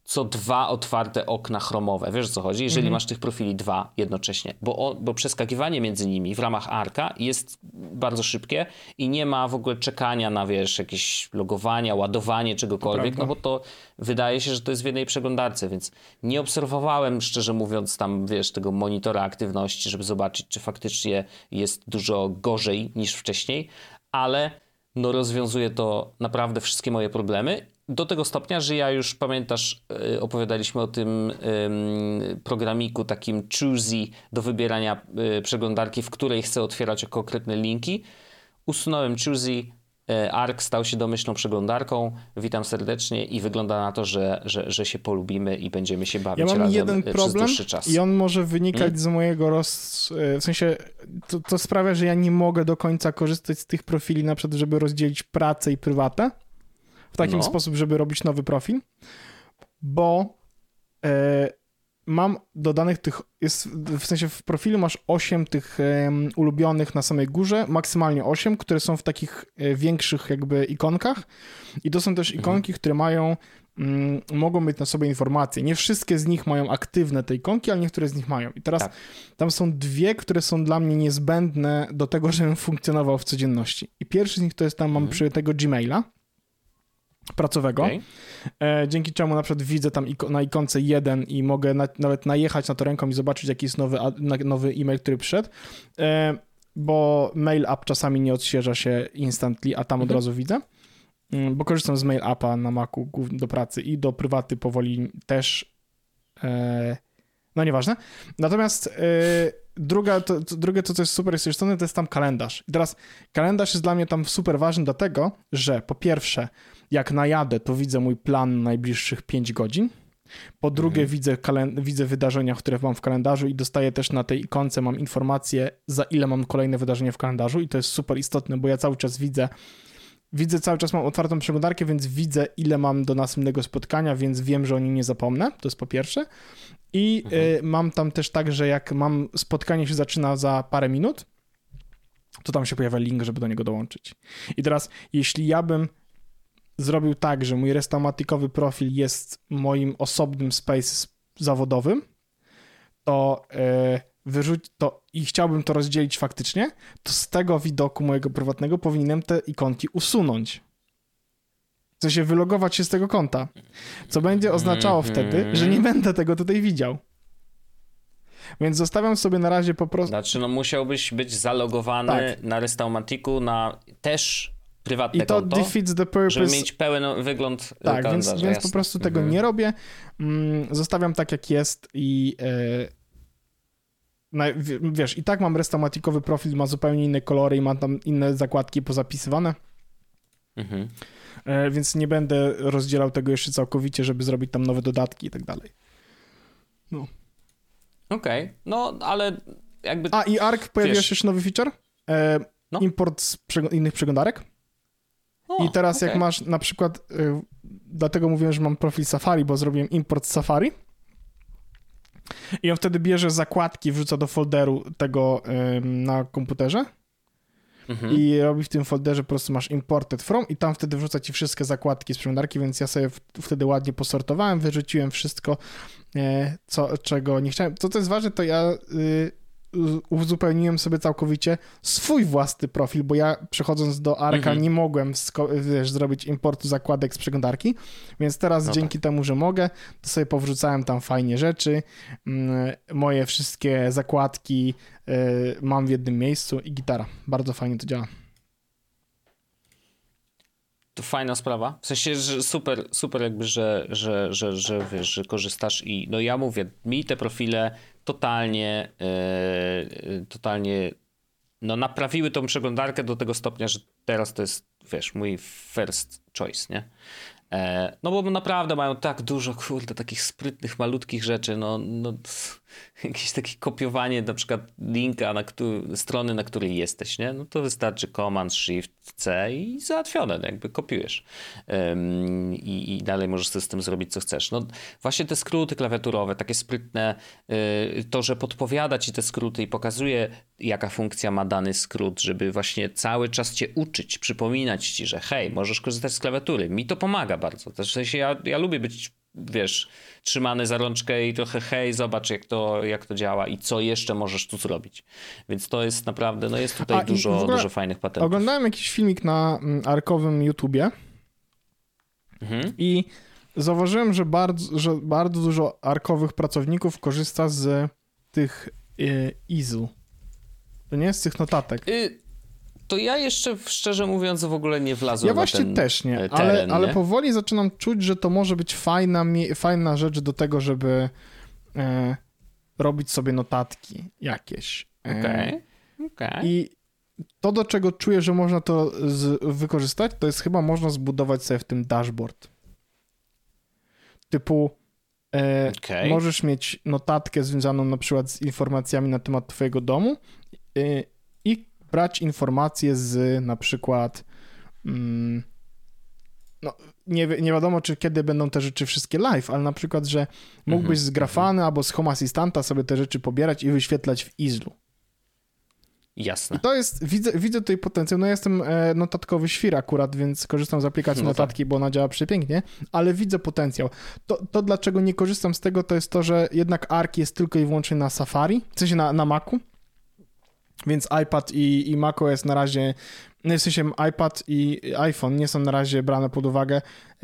co 2 otwarte okna chromowe. Wiesz, o co chodzi? Jeżeli masz tych profili 2 jednocześnie. Bo przeskakiwanie między nimi w ramach Arca jest bardzo szybkie i nie ma w ogóle czekania na, wiesz, jakieś logowania, ładowanie czegokolwiek, no bo to wydaje się, że to jest w jednej przeglądarce, więc nie obserwowałem, szczerze mówiąc, tam, wiesz, tego monitora aktywności, żeby zobaczyć, czy faktycznie jest dużo gorzej niż wcześniej, ale no rozwiązuje to naprawdę wszystkie moje problemy. Do tego stopnia, że ja już, pamiętasz, opowiadaliśmy o tym programiku takim Choosy do wybierania przeglądarki, w której chcę otwierać konkretne linki. Usunąłem Choosy, Arc stał się domyślną przeglądarką. Witam serdecznie i wygląda na to, że się polubimy i będziemy się bawić razem jeden przez problem dłuższy czas. I on może wynikać z mojego w sensie to sprawia, że ja nie mogę do końca korzystać z tych profili, na przykład, żeby rozdzielić pracę i prywatę w takim sposób, żeby robić nowy profil, bo mam dodanych tych, w sensie w profilu masz 8 tych ulubionych na samej górze, maksymalnie 8, które są w takich większych jakby ikonkach i to są też ikonki, które mogą mieć na sobie informacje. Nie wszystkie z nich mają aktywne te ikonki, ale niektóre z nich mają. I teraz tam są 2, które są dla mnie niezbędne do tego, żebym funkcjonował w codzienności. I pierwszy z nich to jest tam mam przyjętego Gmaila pracowego, dzięki czemu na przykład widzę tam na ikonce 1 i mogę nawet najechać na to ręką i zobaczyć, jaki jest nowy e-mail, który przyszedł, bo mail app czasami nie odświeża się instantly, a tam od razu widzę, bo korzystam z mail appa na Macu do pracy i do prywaty powoli też, no nieważne. Natomiast drugie to, co jest super istotne, to jest tam kalendarz. I teraz kalendarz jest dla mnie tam super ważny dlatego, że po pierwsze, jak najadę, to widzę mój plan na najbliższych 5 godzin. Po drugie, widzę wydarzenia, które mam w kalendarzu i dostaję też na tej ikonce, mam informację, za ile mam kolejne wydarzenie w kalendarzu i to jest super istotne, bo ja cały czas cały czas mam otwartą przeglądarkę, więc widzę, ile mam do następnego spotkania, więc wiem, że o nim nie zapomnę, to jest po pierwsze. I mam tam też tak, że jak mam spotkanie się zaczyna za parę minut, to tam się pojawia link, żeby do niego dołączyć. I teraz, jeśli ja bym zrobił tak, że mój restaumatikowy profil jest moim osobnym space zawodowym, to i chciałbym to rozdzielić faktycznie, to z tego widoku mojego prywatnego powinienem te ikonki usunąć. W sensie wylogować się z tego konta. Co będzie oznaczało wtedy, że nie będę tego tutaj widział. Więc zostawiam sobie na razie po prostu... Znaczy, no musiałbyś być zalogowany na Restaumatiku na też prywatne konto. I to konto, defeats the purpose. żeby mieć pełen wygląd kalendarza. Tak, więc po prostu tego nie robię. Zostawiam tak, jak jest i... wiesz, i tak mam restaumatikowy profil, ma zupełnie inne kolory i ma tam inne zakładki pozapisywane. Więc nie będę rozdzielał tego jeszcze całkowicie, żeby zrobić tam nowe dodatki i tak dalej. No. Okej, no ale jakby... i Arc pojawił się jeszcze nowy feature. Import z innych przeglądarek. I teraz jak masz na przykład, dlatego mówiłem, że mam profil Safari, bo zrobiłem import z Safari. I on wtedy bierze zakładki, wrzuca do folderu tego na komputerze i robi w tym folderze, po prostu masz imported from i tam wtedy wrzuca ci wszystkie zakładki z przeglądarki, więc ja sobie wtedy ładnie posortowałem, wyrzuciłem wszystko, czego nie chciałem. Co to jest ważne, to ja uzupełniłem sobie całkowicie swój własny profil, bo ja przechodząc do Arca nie mogłem zrobić importu zakładek z przeglądarki, więc teraz dzięki temu, że mogę, to sobie powrzucałem tam fajnie rzeczy, moje wszystkie zakładki mam w jednym miejscu i gitara. Bardzo fajnie to działa. To fajna sprawa. W sensie, że super jakby, że wiesz, że korzystasz i no ja mówię, mi te profile totalnie no naprawiły tą przeglądarkę do tego stopnia, że teraz to jest, wiesz, mój first choice, nie? No bo naprawdę mają tak dużo, kurde, takich sprytnych, malutkich rzeczy, no jakieś takie kopiowanie na przykład linka strony, na której jesteś, nie? No to wystarczy Command, Shift, C i załatwione, jakby kopiujesz. I dalej możesz sobie z tym zrobić, co chcesz. No właśnie te skróty klawiaturowe, takie sprytne, to, że podpowiada ci te skróty i pokazuje, jaka funkcja ma dany skrót, żeby właśnie cały czas cię uczyć, przypominać ci, że hej, możesz korzystać z klawiatury. Mi to pomaga bardzo. Też w sensie ja lubię być wiesz, trzymany za rączkę i trochę hej, zobacz jak to działa i co jeszcze możesz tu zrobić. Więc to jest naprawdę, no jest tutaj dużo fajnych patentów. Oglądałem jakiś filmik na arkowym YouTubie i zauważyłem, że bardzo dużo arkowych pracowników korzysta z tych ISO. To nie jest z tych notatek. To ja jeszcze, szczerze mówiąc, w ogóle nie wlazłem ja właśnie na ten też nie, teren, ale nie? powoli zaczynam czuć, że to może być fajna rzecz do tego, żeby robić sobie notatki jakieś. Okej. I to, do czego czuję, że można to wykorzystać, to jest chyba można zbudować sobie w tym dashboard. Typu możesz mieć notatkę związaną na przykład z informacjami na temat twojego domu i brać informacje z na przykład no, nie wiadomo, czy kiedy będą te rzeczy wszystkie live, ale na przykład, że mógłbyś z Grafany albo z Home Assistanta sobie te rzeczy pobierać i wyświetlać w Islu. Jasne. I to jest, widzę tutaj potencjał. No ja jestem notatkowy świr akurat, więc korzystam z aplikacji notatki, bo ona działa przepięknie, ale widzę potencjał. To dlaczego nie korzystam z tego, to jest to, że jednak Arc jest tylko i wyłącznie na Safari, w sensie na Macu, więc iPad i macOS na razie, w sensie iPad i iPhone nie są na razie brane pod uwagę,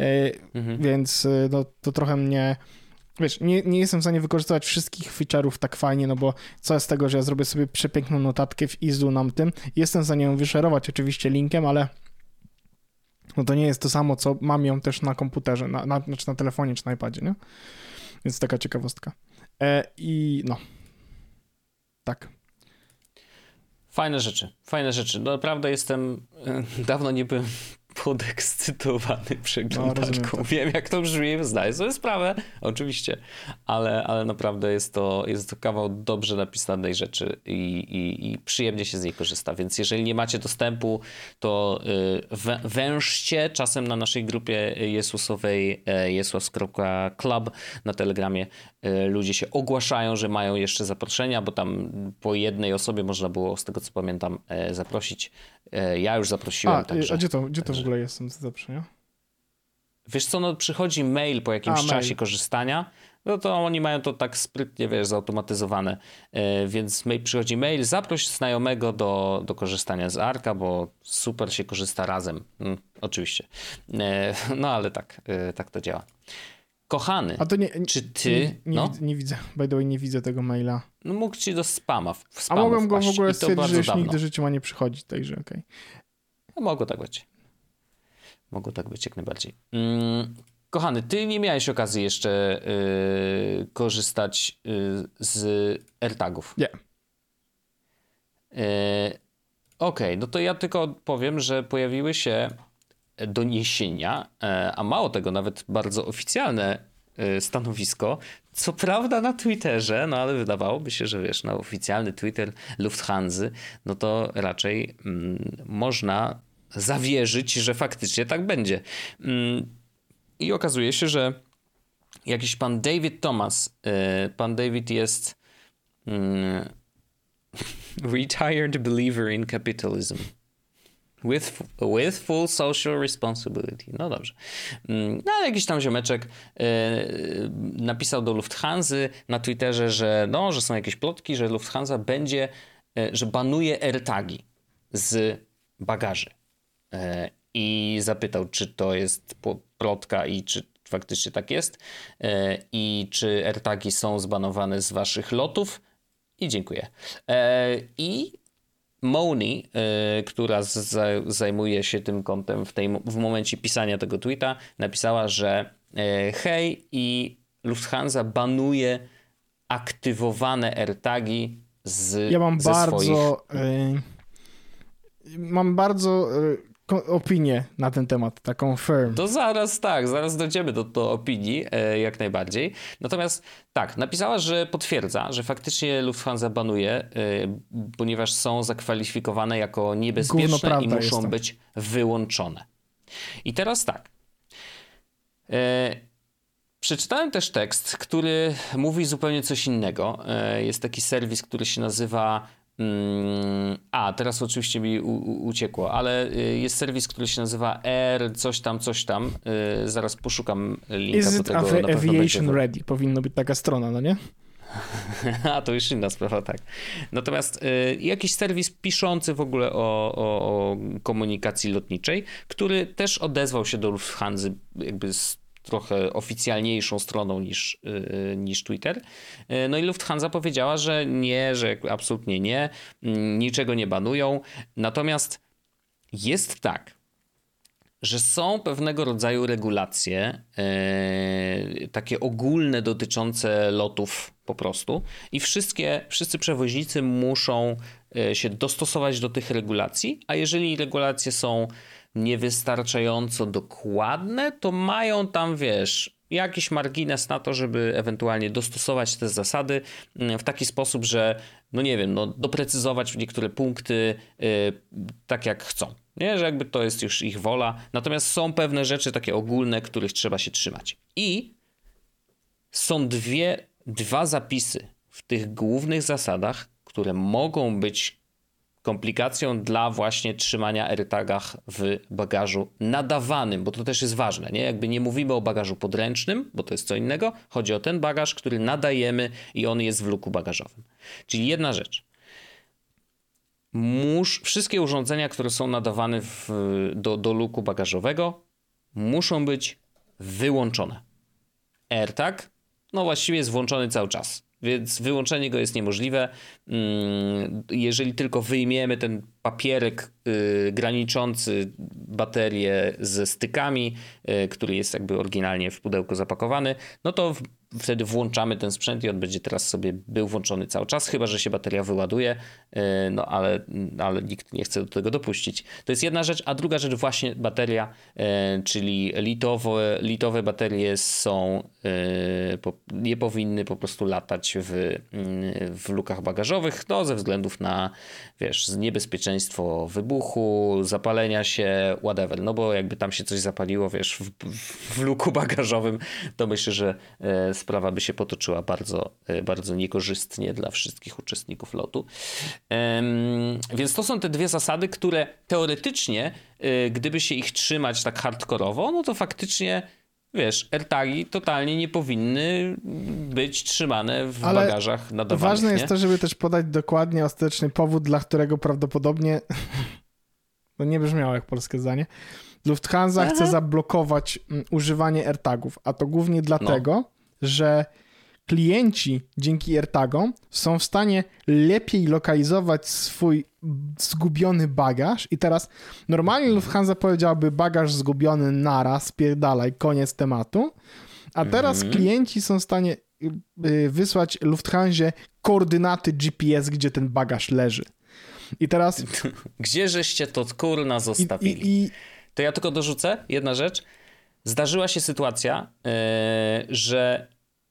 więc no, to trochę mnie... Wiesz, nie jestem w stanie wykorzystywać wszystkich feature'ów tak fajnie, no bo co z tego, że ja zrobię sobie przepiękną notatkę w Islu nam tym. Jestem w stanie ją wyszerować oczywiście linkiem, ale no to nie jest to samo, co mam ją też na komputerze, znaczy na telefonie czy na iPadzie, nie? Więc taka ciekawostka. I no. Tak. Fajne rzeczy. No, naprawdę dawno nie byłem podekscytowany przeglądarką. No, Wiem, jak to brzmi, zdaję sobie sprawę, oczywiście, ale naprawdę jest to kawał dobrze napisanej rzeczy i przyjemnie się z niej korzysta, więc jeżeli nie macie dostępu, to wężcie czasem na naszej grupie Jezusowej, jesłas.club na Telegramie. Ludzie się ogłaszają, że mają jeszcze zaproszenia, bo tam po jednej osobie można było, z tego co pamiętam, zaprosić. Ja już zaprosiłem. A gdzie to w ogóle jest zaproszenia? Wiesz co, no przychodzi mail po jakimś czasie korzystania, no to oni mają to tak sprytnie, wiesz, zautomatyzowane, więc przychodzi mail, zaproś znajomego do korzystania z Arca, bo super się korzysta razem. Oczywiście. No ale tak to działa. Kochany, a to czy ty... Nie widzę, by the way, nie widzę tego maila. No mógł ci do spama a mogłem go w ogóle stwierdzić, że już dawno. nigdy w życiu ma nie przychodzić, także okej. No, mogło tak być. Mogło tak być jak najbardziej. Kochany, ty nie miałeś okazji jeszcze korzystać z AirTagów. Nie. Okej, no to ja tylko powiem, że pojawiły się doniesienia, a mało tego, nawet bardzo oficjalne stanowisko, co prawda na Twitterze, no ale wydawałoby się, że wiesz, na oficjalny Twitter Lufthansa, no to raczej można zawierzyć, że faktycznie tak będzie. I okazuje się, że jakiś pan David Thomas, pan David jest retired believer in capitalism. With full social responsibility. No dobrze. No ale jakiś tam ziomeczek napisał do Lufthansa na Twitterze, że są jakieś plotki, że Lufthansa będzie, że banuje AirTagi z bagaży. I zapytał, czy to jest plotka i czy faktycznie tak jest i czy AirTagi są zbanowane z waszych lotów i dziękuję. I Moni, która zajmuje się tym kontem w momencie pisania tego tweeta, napisała, że hej, i Lufthansa banuje aktywowane AirTagi Ja mam swoich... mam bardzo opinię na ten temat, taką firm. To zaraz dojdziemy do opinii, jak najbardziej. Natomiast tak, napisała, że potwierdza, że faktycznie Lufthansa banuje, ponieważ są zakwalifikowane jako niebezpieczne i muszą być wyłączone. I teraz tak. Przeczytałem też tekst, który mówi zupełnie coś innego. Jest taki serwis, który się nazywa Teraz oczywiście mi uciekło, ale jest serwis, który się nazywa Air coś tam. Zaraz poszukam linka do tego. Is it Aviation Ready? Powinno być taka strona, no nie? A, to już inna sprawa, tak. Natomiast jakiś serwis piszący w ogóle o komunikacji lotniczej, który też odezwał się do Lufthansa jakby z trochę oficjalniejszą stroną niż Twitter. No i Lufthansa powiedziała, że nie, że absolutnie nie, niczego nie banują. Natomiast jest tak, że są pewnego rodzaju regulacje, takie ogólne dotyczące lotów po prostu i wszyscy przewoźnicy muszą się dostosować do tych regulacji, a jeżeli regulacje są niewystarczająco dokładne, to mają tam, jakiś margines na to, żeby ewentualnie dostosować te zasady w taki sposób, że, doprecyzować niektóre punkty tak jak chcą. Nie, że jakby to jest już ich wola. Natomiast są pewne rzeczy takie ogólne, których trzeba się trzymać. I są dwa zapisy w tych głównych zasadach, które mogą być komplikacją dla właśnie trzymania AirTagach w bagażu nadawanym, bo to też jest ważne, nie? Jakby nie mówimy o bagażu podręcznym, bo to jest co innego. Chodzi o ten bagaż, który nadajemy i on jest w luku bagażowym. Czyli jedna rzecz. Wszystkie urządzenia, które są nadawane do luku bagażowego, muszą być wyłączone. AirTag, właściwie jest włączony cały czas, więc wyłączenie go jest niemożliwe. Jeżeli tylko wyjmiemy ten papierek graniczący baterię ze stykami, który jest jakby oryginalnie w pudełku zapakowany, no to wtedy włączamy ten sprzęt i on będzie teraz sobie był włączony cały czas, chyba że się bateria wyładuje, ale nikt nie chce do tego dopuścić. To jest jedna rzecz, a druga rzecz właśnie bateria, czyli litowe baterie nie powinny po prostu latać w lukach bagażowych, ze względów na, niebezpieczeństwo wybuchu, zapalenia się, whatever, bo jakby tam się coś zapaliło, w luku bagażowym, to myślę, że sprawa by się potoczyła bardzo, bardzo niekorzystnie dla wszystkich uczestników lotu. Więc to są te dwie zasady, które teoretycznie, gdyby się ich trzymać tak hardkorowo, to faktycznie AirTagi totalnie nie powinny być trzymane w bagażach nadawanych. Ważne jest to, żeby też podać dokładnie ostateczny powód, dla którego prawdopodobnie, to nie brzmiało jak polskie zdanie, Lufthansa chce zablokować używanie AirTagów, a to głównie dlatego, że klienci dzięki AirTagom są w stanie lepiej lokalizować swój zgubiony bagaż i teraz normalnie Lufthansa powiedziałaby bagaż zgubiony naraz, spierdalaj, koniec tematu, a teraz klienci są w stanie wysłać Lufthansie koordynaty GPS, gdzie ten bagaż leży. I teraz... Gdzie żeście to kurna zostawili? To ja tylko dorzucę jedna rzecz. Zdarzyła się sytuacja, że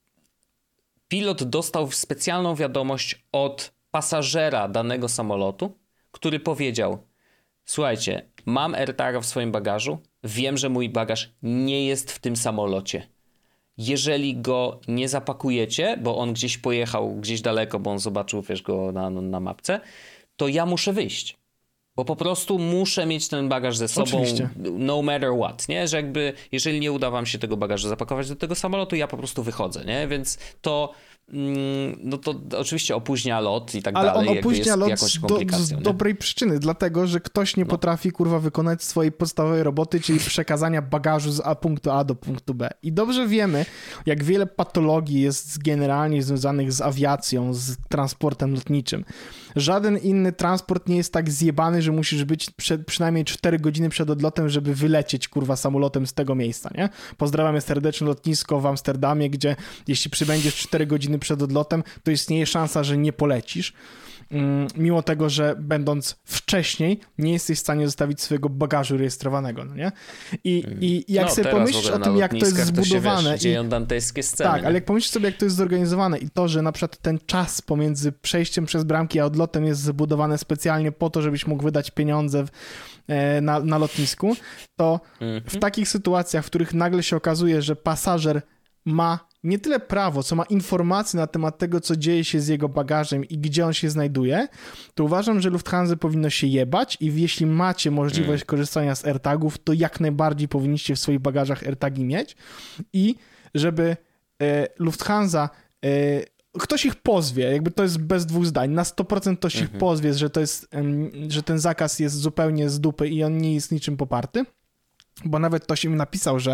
pilot dostał specjalną wiadomość od pasażera danego samolotu, który powiedział: słuchajcie, mam AirTaga w swoim bagażu, wiem, że mój bagaż nie jest w tym samolocie. Jeżeli go nie zapakujecie, bo on gdzieś pojechał, gdzieś daleko, bo on zobaczył go na mapce, to ja muszę wyjść. Bo po prostu muszę mieć ten bagaż ze sobą. Oczywiście. No matter what, nie? Że jakby, jeżeli nie uda wam się tego bagażu zapakować do tego samolotu, ja po prostu wychodzę, nie? Więc to oczywiście opóźnia lot i tak dalej. Ale on opóźnia lot z dobrej przyczyny, dlatego, że ktoś nie potrafi, wykonać swojej podstawowej roboty, czyli przekazania bagażu z punktu A do punktu B. I dobrze wiemy, jak wiele patologii jest generalnie związanych z awiacją, z transportem lotniczym. Żaden inny transport nie jest tak zjebany, że musisz być przynajmniej 4 godziny przed odlotem, żeby wylecieć, samolotem z tego miejsca, nie? Pozdrawiamy serdecznie lotnisko w Amsterdamie, gdzie jeśli przybędziesz 4 godziny przed odlotem, to istnieje szansa, że nie polecisz. Mimo tego, że będąc wcześniej, nie jesteś w stanie zostawić swojego bagażu rejestrowanego, no nie? I jak sobie pomyślisz o tym, jak to jest zbudowane... dzieją dantejskie sceny. Tak, ale jak pomyślisz sobie, jak to jest zorganizowane i to, że na przykład ten czas pomiędzy przejściem przez bramki a odlotem jest zbudowane specjalnie po to, żebyś mógł wydać pieniądze na lotnisku, to w takich sytuacjach, w których nagle się okazuje, że pasażer ma nie tyle prawo, co ma informacje na temat tego, co dzieje się z jego bagażem i gdzie on się znajduje, to uważam, że Lufthansa powinno się jebać i jeśli macie możliwość korzystania z AirTagów, to jak najbardziej powinniście w swoich bagażach AirTagi mieć i żeby Lufthansa... Ktoś ich pozwie, jakby to jest bez dwóch zdań. Na 100% ktoś ich pozwie, że ten zakaz jest zupełnie z dupy i on nie jest niczym poparty, bo nawet ktoś im napisał, że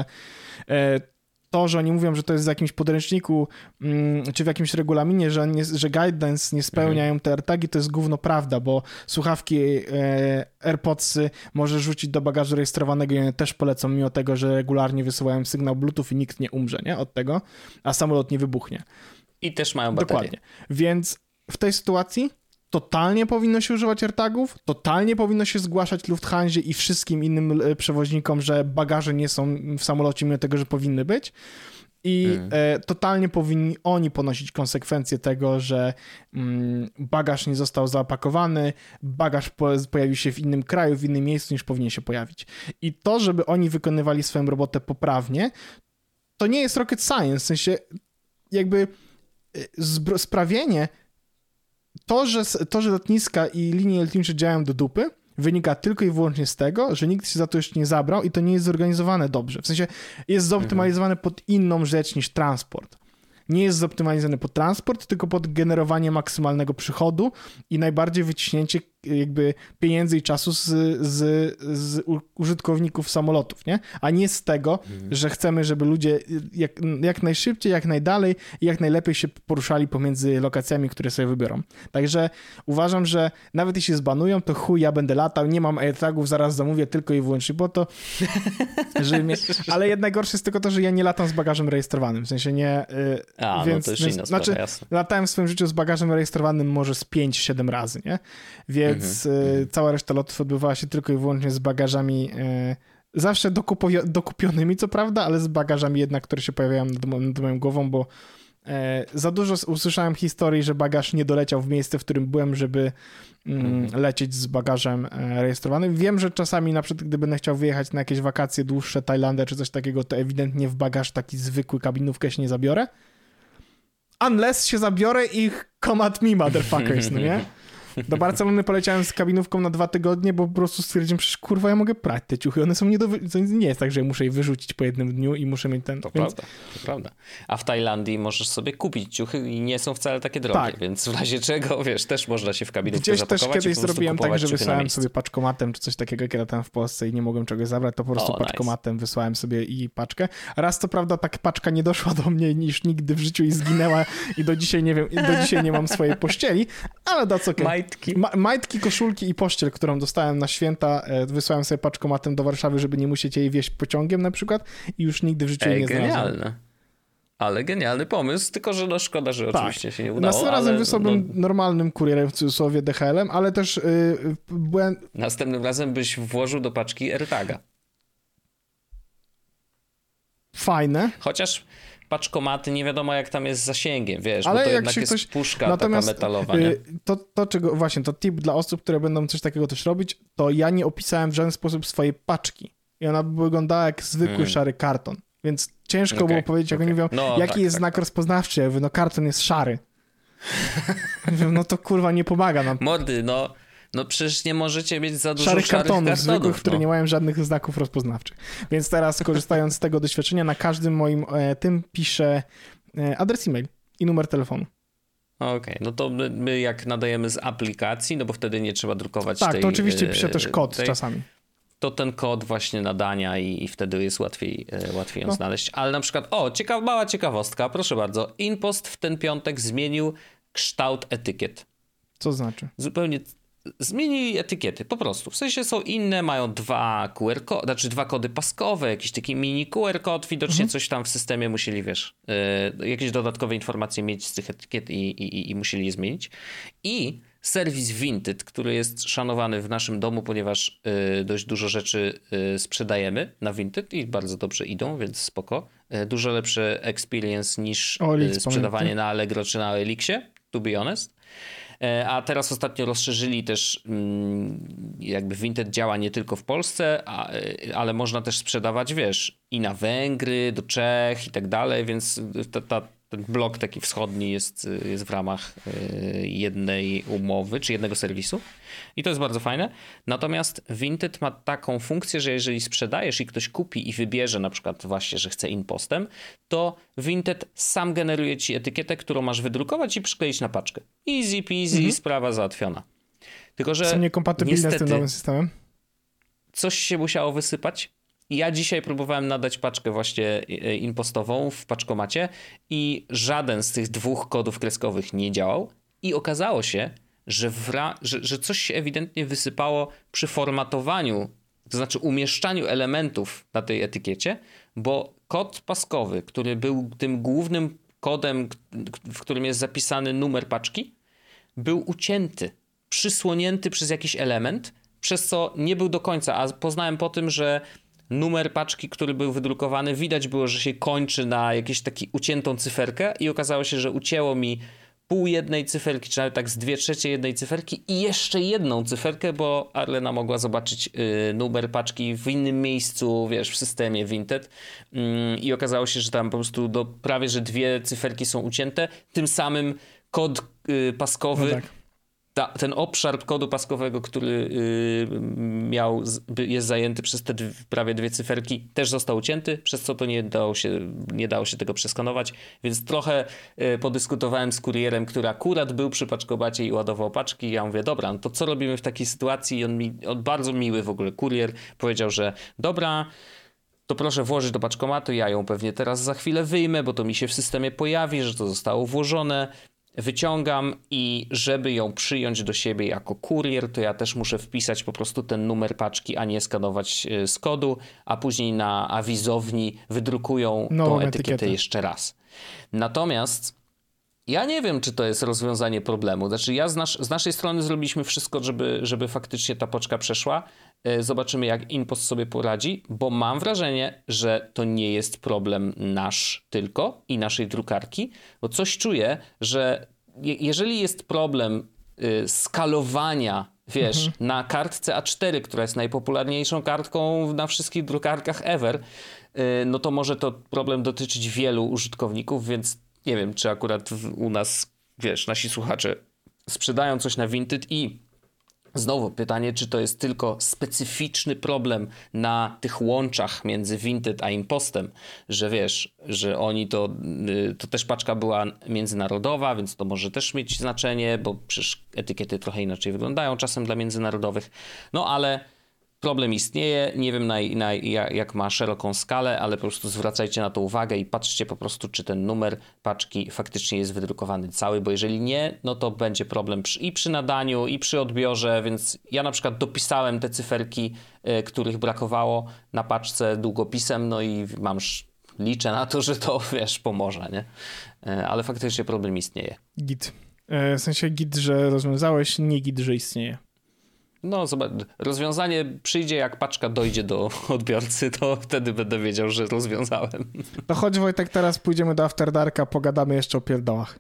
to, że oni mówią, że to jest w jakimś podręczniku czy w jakimś regulaminie, że guidance nie spełniają te AirTagi, to jest gówno prawda, bo słuchawki AirPodsy możesz rzucić do bagażu rejestrowanego i one też polecą, mimo tego, że regularnie wysyłają sygnał Bluetooth i nikt nie umrze, nie? Od tego, a samolot nie wybuchnie. I też mają baterię. Dokładnie. Więc w tej sytuacji totalnie powinno się używać AirTagów, totalnie powinno się zgłaszać Lufthansie i wszystkim innym przewoźnikom, że bagaże nie są w samolocie, mimo tego, że powinny być. I totalnie powinni oni ponosić konsekwencje tego, że bagaż nie został zaopakowany, bagaż pojawił się w innym kraju, w innym miejscu niż powinien się pojawić. I to, żeby oni wykonywali swoją robotę poprawnie, to nie jest rocket science, w sensie jakby sprawienie to, że lotniska i linie lotnicze działają do dupy, wynika tylko i wyłącznie z tego, że nikt się za to jeszcze nie zabrał i to nie jest zorganizowane dobrze. W sensie jest zoptymalizowane pod inną rzecz niż transport. Nie jest zoptymalizowany pod transport, tylko pod generowanie maksymalnego przychodu i najbardziej wyciśnięcie jakby pieniędzy i czasu z użytkowników samolotów, nie? A nie z tego, że chcemy, żeby ludzie jak najszybciej, jak najdalej i jak najlepiej się poruszali pomiędzy lokacjami, które sobie wybiorą. Także uważam, że nawet jeśli zbanują, to chuj, ja będę latał, nie mam AirTagów, zaraz zamówię tylko i wyłącznie po to, żeby ale jednak gorsze jest tylko to, że ja nie latam z bagażem rejestrowanym, w sensie nie... no to już inna sprawa, jasne. Latałem w swoim życiu z bagażem rejestrowanym może z 5-7 razy, nie? Więc cała reszta lotów odbywała się tylko i wyłącznie z bagażami zawsze dokupionymi, co prawda, ale z bagażami jednak, które się pojawiają nad moją głową, bo za dużo usłyszałem historii, że bagaż nie doleciał w miejsce, w którym byłem, żeby lecieć z bagażem rejestrowanym. Wiem, że czasami na przykład gdy będę chciał wyjechać na jakieś wakacje dłuższe, Tajlandę czy coś takiego, to ewidentnie w bagaż taki zwykły kabinówkę się nie zabiorę. Unless się zabiorę i come at me, motherfuckers, no nie? Do Barcelony poleciałem z kabinówką na 2 tygodnie, bo po prostu stwierdziłem, przecież kurwa, ja mogę prać te ciuchy, one są to nie jest tak, że muszę je wyrzucić po jednym dniu i muszę mieć ten... To prawda. A w Tajlandii możesz sobie kupić ciuchy i nie są wcale takie drogie, tak. Więc w razie czego, wiesz, też można się w kabinówkę zapakować. Gdzieś też kiedyś zrobiłem tak, że wysłałem sobie paczkomatem czy coś takiego, jak ja tam w Polsce i nie mogłem czegoś zabrać, to po prostu paczkomatem wysłałem sobie i paczkę. Raz co prawda ta paczka nie doszła do mnie niż nigdy w życiu i zginęła i do dzisiaj nie wiem, do dzisiaj nie mam swojej pościeli, ale that's okay. Majtki, koszulki i pościel, którą dostałem na święta, wysłałem sobie paczkomatem do Warszawy, żeby nie musieć jej wieźć pociągiem na przykład i już nigdy w życiu jej nie znalazłem. Genialne. Ale genialny pomysł, tylko że no szkoda, że oczywiście się nie udało. Następnym razem wysłałbym normalnym kurierem, w cudzysłowie DHL-em, ale też byłem... Następnym razem byś włożył do paczki AirTaga. Fajne. Chociaż paczkomaty nie wiadomo jak tam jest z zasięgiem, wiesz, ale bo to jednak jest puszka natomiast, taka metalowa, nie? To tip dla osób, które będą coś takiego też robić, to ja nie opisałem w żaden sposób swojej paczki i ona wyglądała jak zwykły szary karton, więc ciężko było powiedzieć, jak oni mówią, jaki jest znak rozpoznawczy, ja mówię, no karton jest szary. No to kurwa nie pomaga nam. Mordy, no przecież nie możecie mieć za dużo szarych kartonów zwykłych, które nie mają żadnych znaków rozpoznawczych. Więc teraz, korzystając z tego doświadczenia, na każdym moim tym piszę adres e-mail i numer telefonu. Okej, no to my jak nadajemy z aplikacji, no bo wtedy nie trzeba drukować tej... Tak, to oczywiście piszę też kod czasami. To ten kod właśnie nadania i wtedy jest łatwiej ją znaleźć. Ale na przykład, mała ciekawostka, proszę bardzo. InPost w ten piątek zmienił kształt etykiet. Co znaczy? Zupełnie... Zmienili etykiety, po prostu. W sensie są inne, mają 2 kody paskowe, jakiś taki mini QR kod, widocznie coś tam w systemie musieli, wiesz, jakieś dodatkowe informacje mieć z tych etykiet i musieli je zmienić. I serwis Vinted, który jest szanowany w naszym domu, ponieważ dość dużo rzeczy sprzedajemy na Vinted i bardzo dobrze idą, więc spoko. Dużo lepszy experience niż sprzedawanie na Allegro czy na Elixie, to be honest. A teraz ostatnio rozszerzyli też, jakby Vinted działa nie tylko w Polsce, ale można też sprzedawać, wiesz, i na Węgry, do Czech i tak dalej, więc ten blok taki wschodni jest w ramach jednej umowy, czy jednego serwisu. I to jest bardzo fajne. Natomiast Vinted ma taką funkcję, że jeżeli sprzedajesz i ktoś kupi i wybierze na przykład właśnie, że chce InPostem, to Vinted sam generuje ci etykietę, którą masz wydrukować i przykleić na paczkę. Easy peasy, sprawa załatwiona. Tylko że są niekompatybilne z tym nowym systemem? Coś się musiało wysypać. Ja dzisiaj próbowałem nadać paczkę właśnie InPostową w paczkomacie i żaden z tych 2 kodów kreskowych nie działał i okazało się, że coś się ewidentnie wysypało przy formatowaniu, to znaczy umieszczaniu elementów na tej etykiecie, bo kod paskowy, który był tym głównym kodem, w którym jest zapisany numer paczki, był ucięty, przysłonięty przez jakiś element, przez co nie był do końca, a poznałem po tym, że numer paczki, który był wydrukowany, widać było, że się kończy na jakąś taką uciętą cyferkę i okazało się, że ucięło mi pół jednej cyferki, czy nawet tak z 2/3 jednej cyferki i jeszcze jedną cyferkę, bo Arlena mogła zobaczyć numer paczki w innym miejscu, wiesz, w systemie Vinted i okazało się, że tam po prostu prawie, że 2 cyferki są ucięte, tym samym kod paskowy, no tak. Ten obszar kodu paskowego, który jest zajęty przez te prawie 2 cyferki, też został ucięty, przez co to nie dało się tego przeskanować, więc trochę podyskutowałem z kurierem, który akurat był przy paczkomacie i ładował paczki. Ja mówię, dobra, no to co robimy w takiej sytuacji? I on bardzo miły w ogóle kurier powiedział, że dobra, to proszę włożyć do paczkomatu, ja ją pewnie teraz za chwilę wyjmę, bo to mi się w systemie pojawi, że to zostało włożone. Wyciągam i żeby ją przyjąć do siebie jako kurier, to ja też muszę wpisać po prostu ten numer paczki, a nie skanować z kodu, a później na awizowni wydrukują tą etykietę jeszcze raz. Natomiast ja nie wiem, czy to jest rozwiązanie problemu. Znaczy z naszej strony zrobiliśmy wszystko, żeby faktycznie ta paczka przeszła. Zobaczymy, jak InPost sobie poradzi, bo mam wrażenie, że to nie jest problem nasz tylko i naszej drukarki, bo coś czuję, że jeżeli jest problem skalowania, wiesz, na kartce A4, która jest najpopularniejszą kartką na wszystkich drukarkach ever, no to może to problem dotyczyć wielu użytkowników, więc nie wiem, czy akurat u nas, wiesz, nasi słuchacze sprzedają coś na Vinted i znowu pytanie, czy to jest tylko specyficzny problem na tych łączach między Vinted a InPostem, że wiesz, że oni to też paczka była międzynarodowa, więc to może też mieć znaczenie, bo przecież etykiety trochę inaczej wyglądają czasem dla międzynarodowych. No ale problem istnieje, nie wiem jak ma szeroką skalę, ale po prostu zwracajcie na to uwagę i patrzcie po prostu, czy ten numer paczki faktycznie jest wydrukowany cały, bo jeżeli nie, no to będzie problem i przy nadaniu, i przy odbiorze, więc ja na przykład dopisałem te cyferki, których brakowało na paczce długopisem, no i liczę na to, że to, wiesz, pomoże, nie? Ale faktycznie problem istnieje. Git. W sensie git, że rozwiązałeś, nie git, że istnieje. No zobacz, rozwiązanie przyjdzie, jak paczka dojdzie do odbiorcy, to wtedy będę wiedział, że rozwiązałem. No chodź Wojtek, teraz pójdziemy do After Darka, pogadamy jeszcze o pierdołach.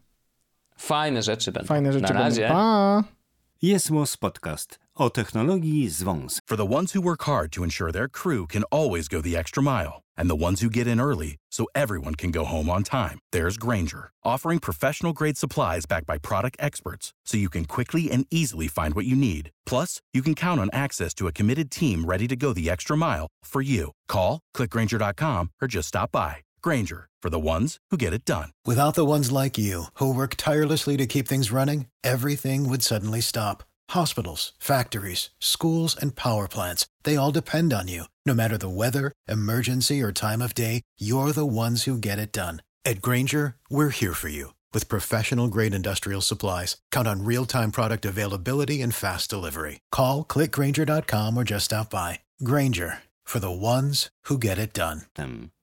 Fajne rzeczy będą. Na razie. Pa! Jest Podcast o technologii z wąs. For the ones who work hard to ensure their crew can always go the extra mile, and the ones who get in early so everyone can go home on time. There's Grainger, offering professional-grade supplies backed by product experts, so you can quickly and easily find what you need. Plus, you can count on access to a committed team ready to go the extra mile for you. Call, click Grainger.com, or just stop by. Grainger, for the ones who get it done. Without the ones like you, who work tirelessly to keep things running, everything would suddenly stop. Hospitals, factories, schools, and power plants, they all depend on you. No matter the weather, emergency, or time of day, you're the ones who get it done. At Grainger, we're here for you. With professional-grade industrial supplies, count on real-time product availability and fast delivery. Call, click Grainger.com, or just stop by. Grainger, for the ones who get it done.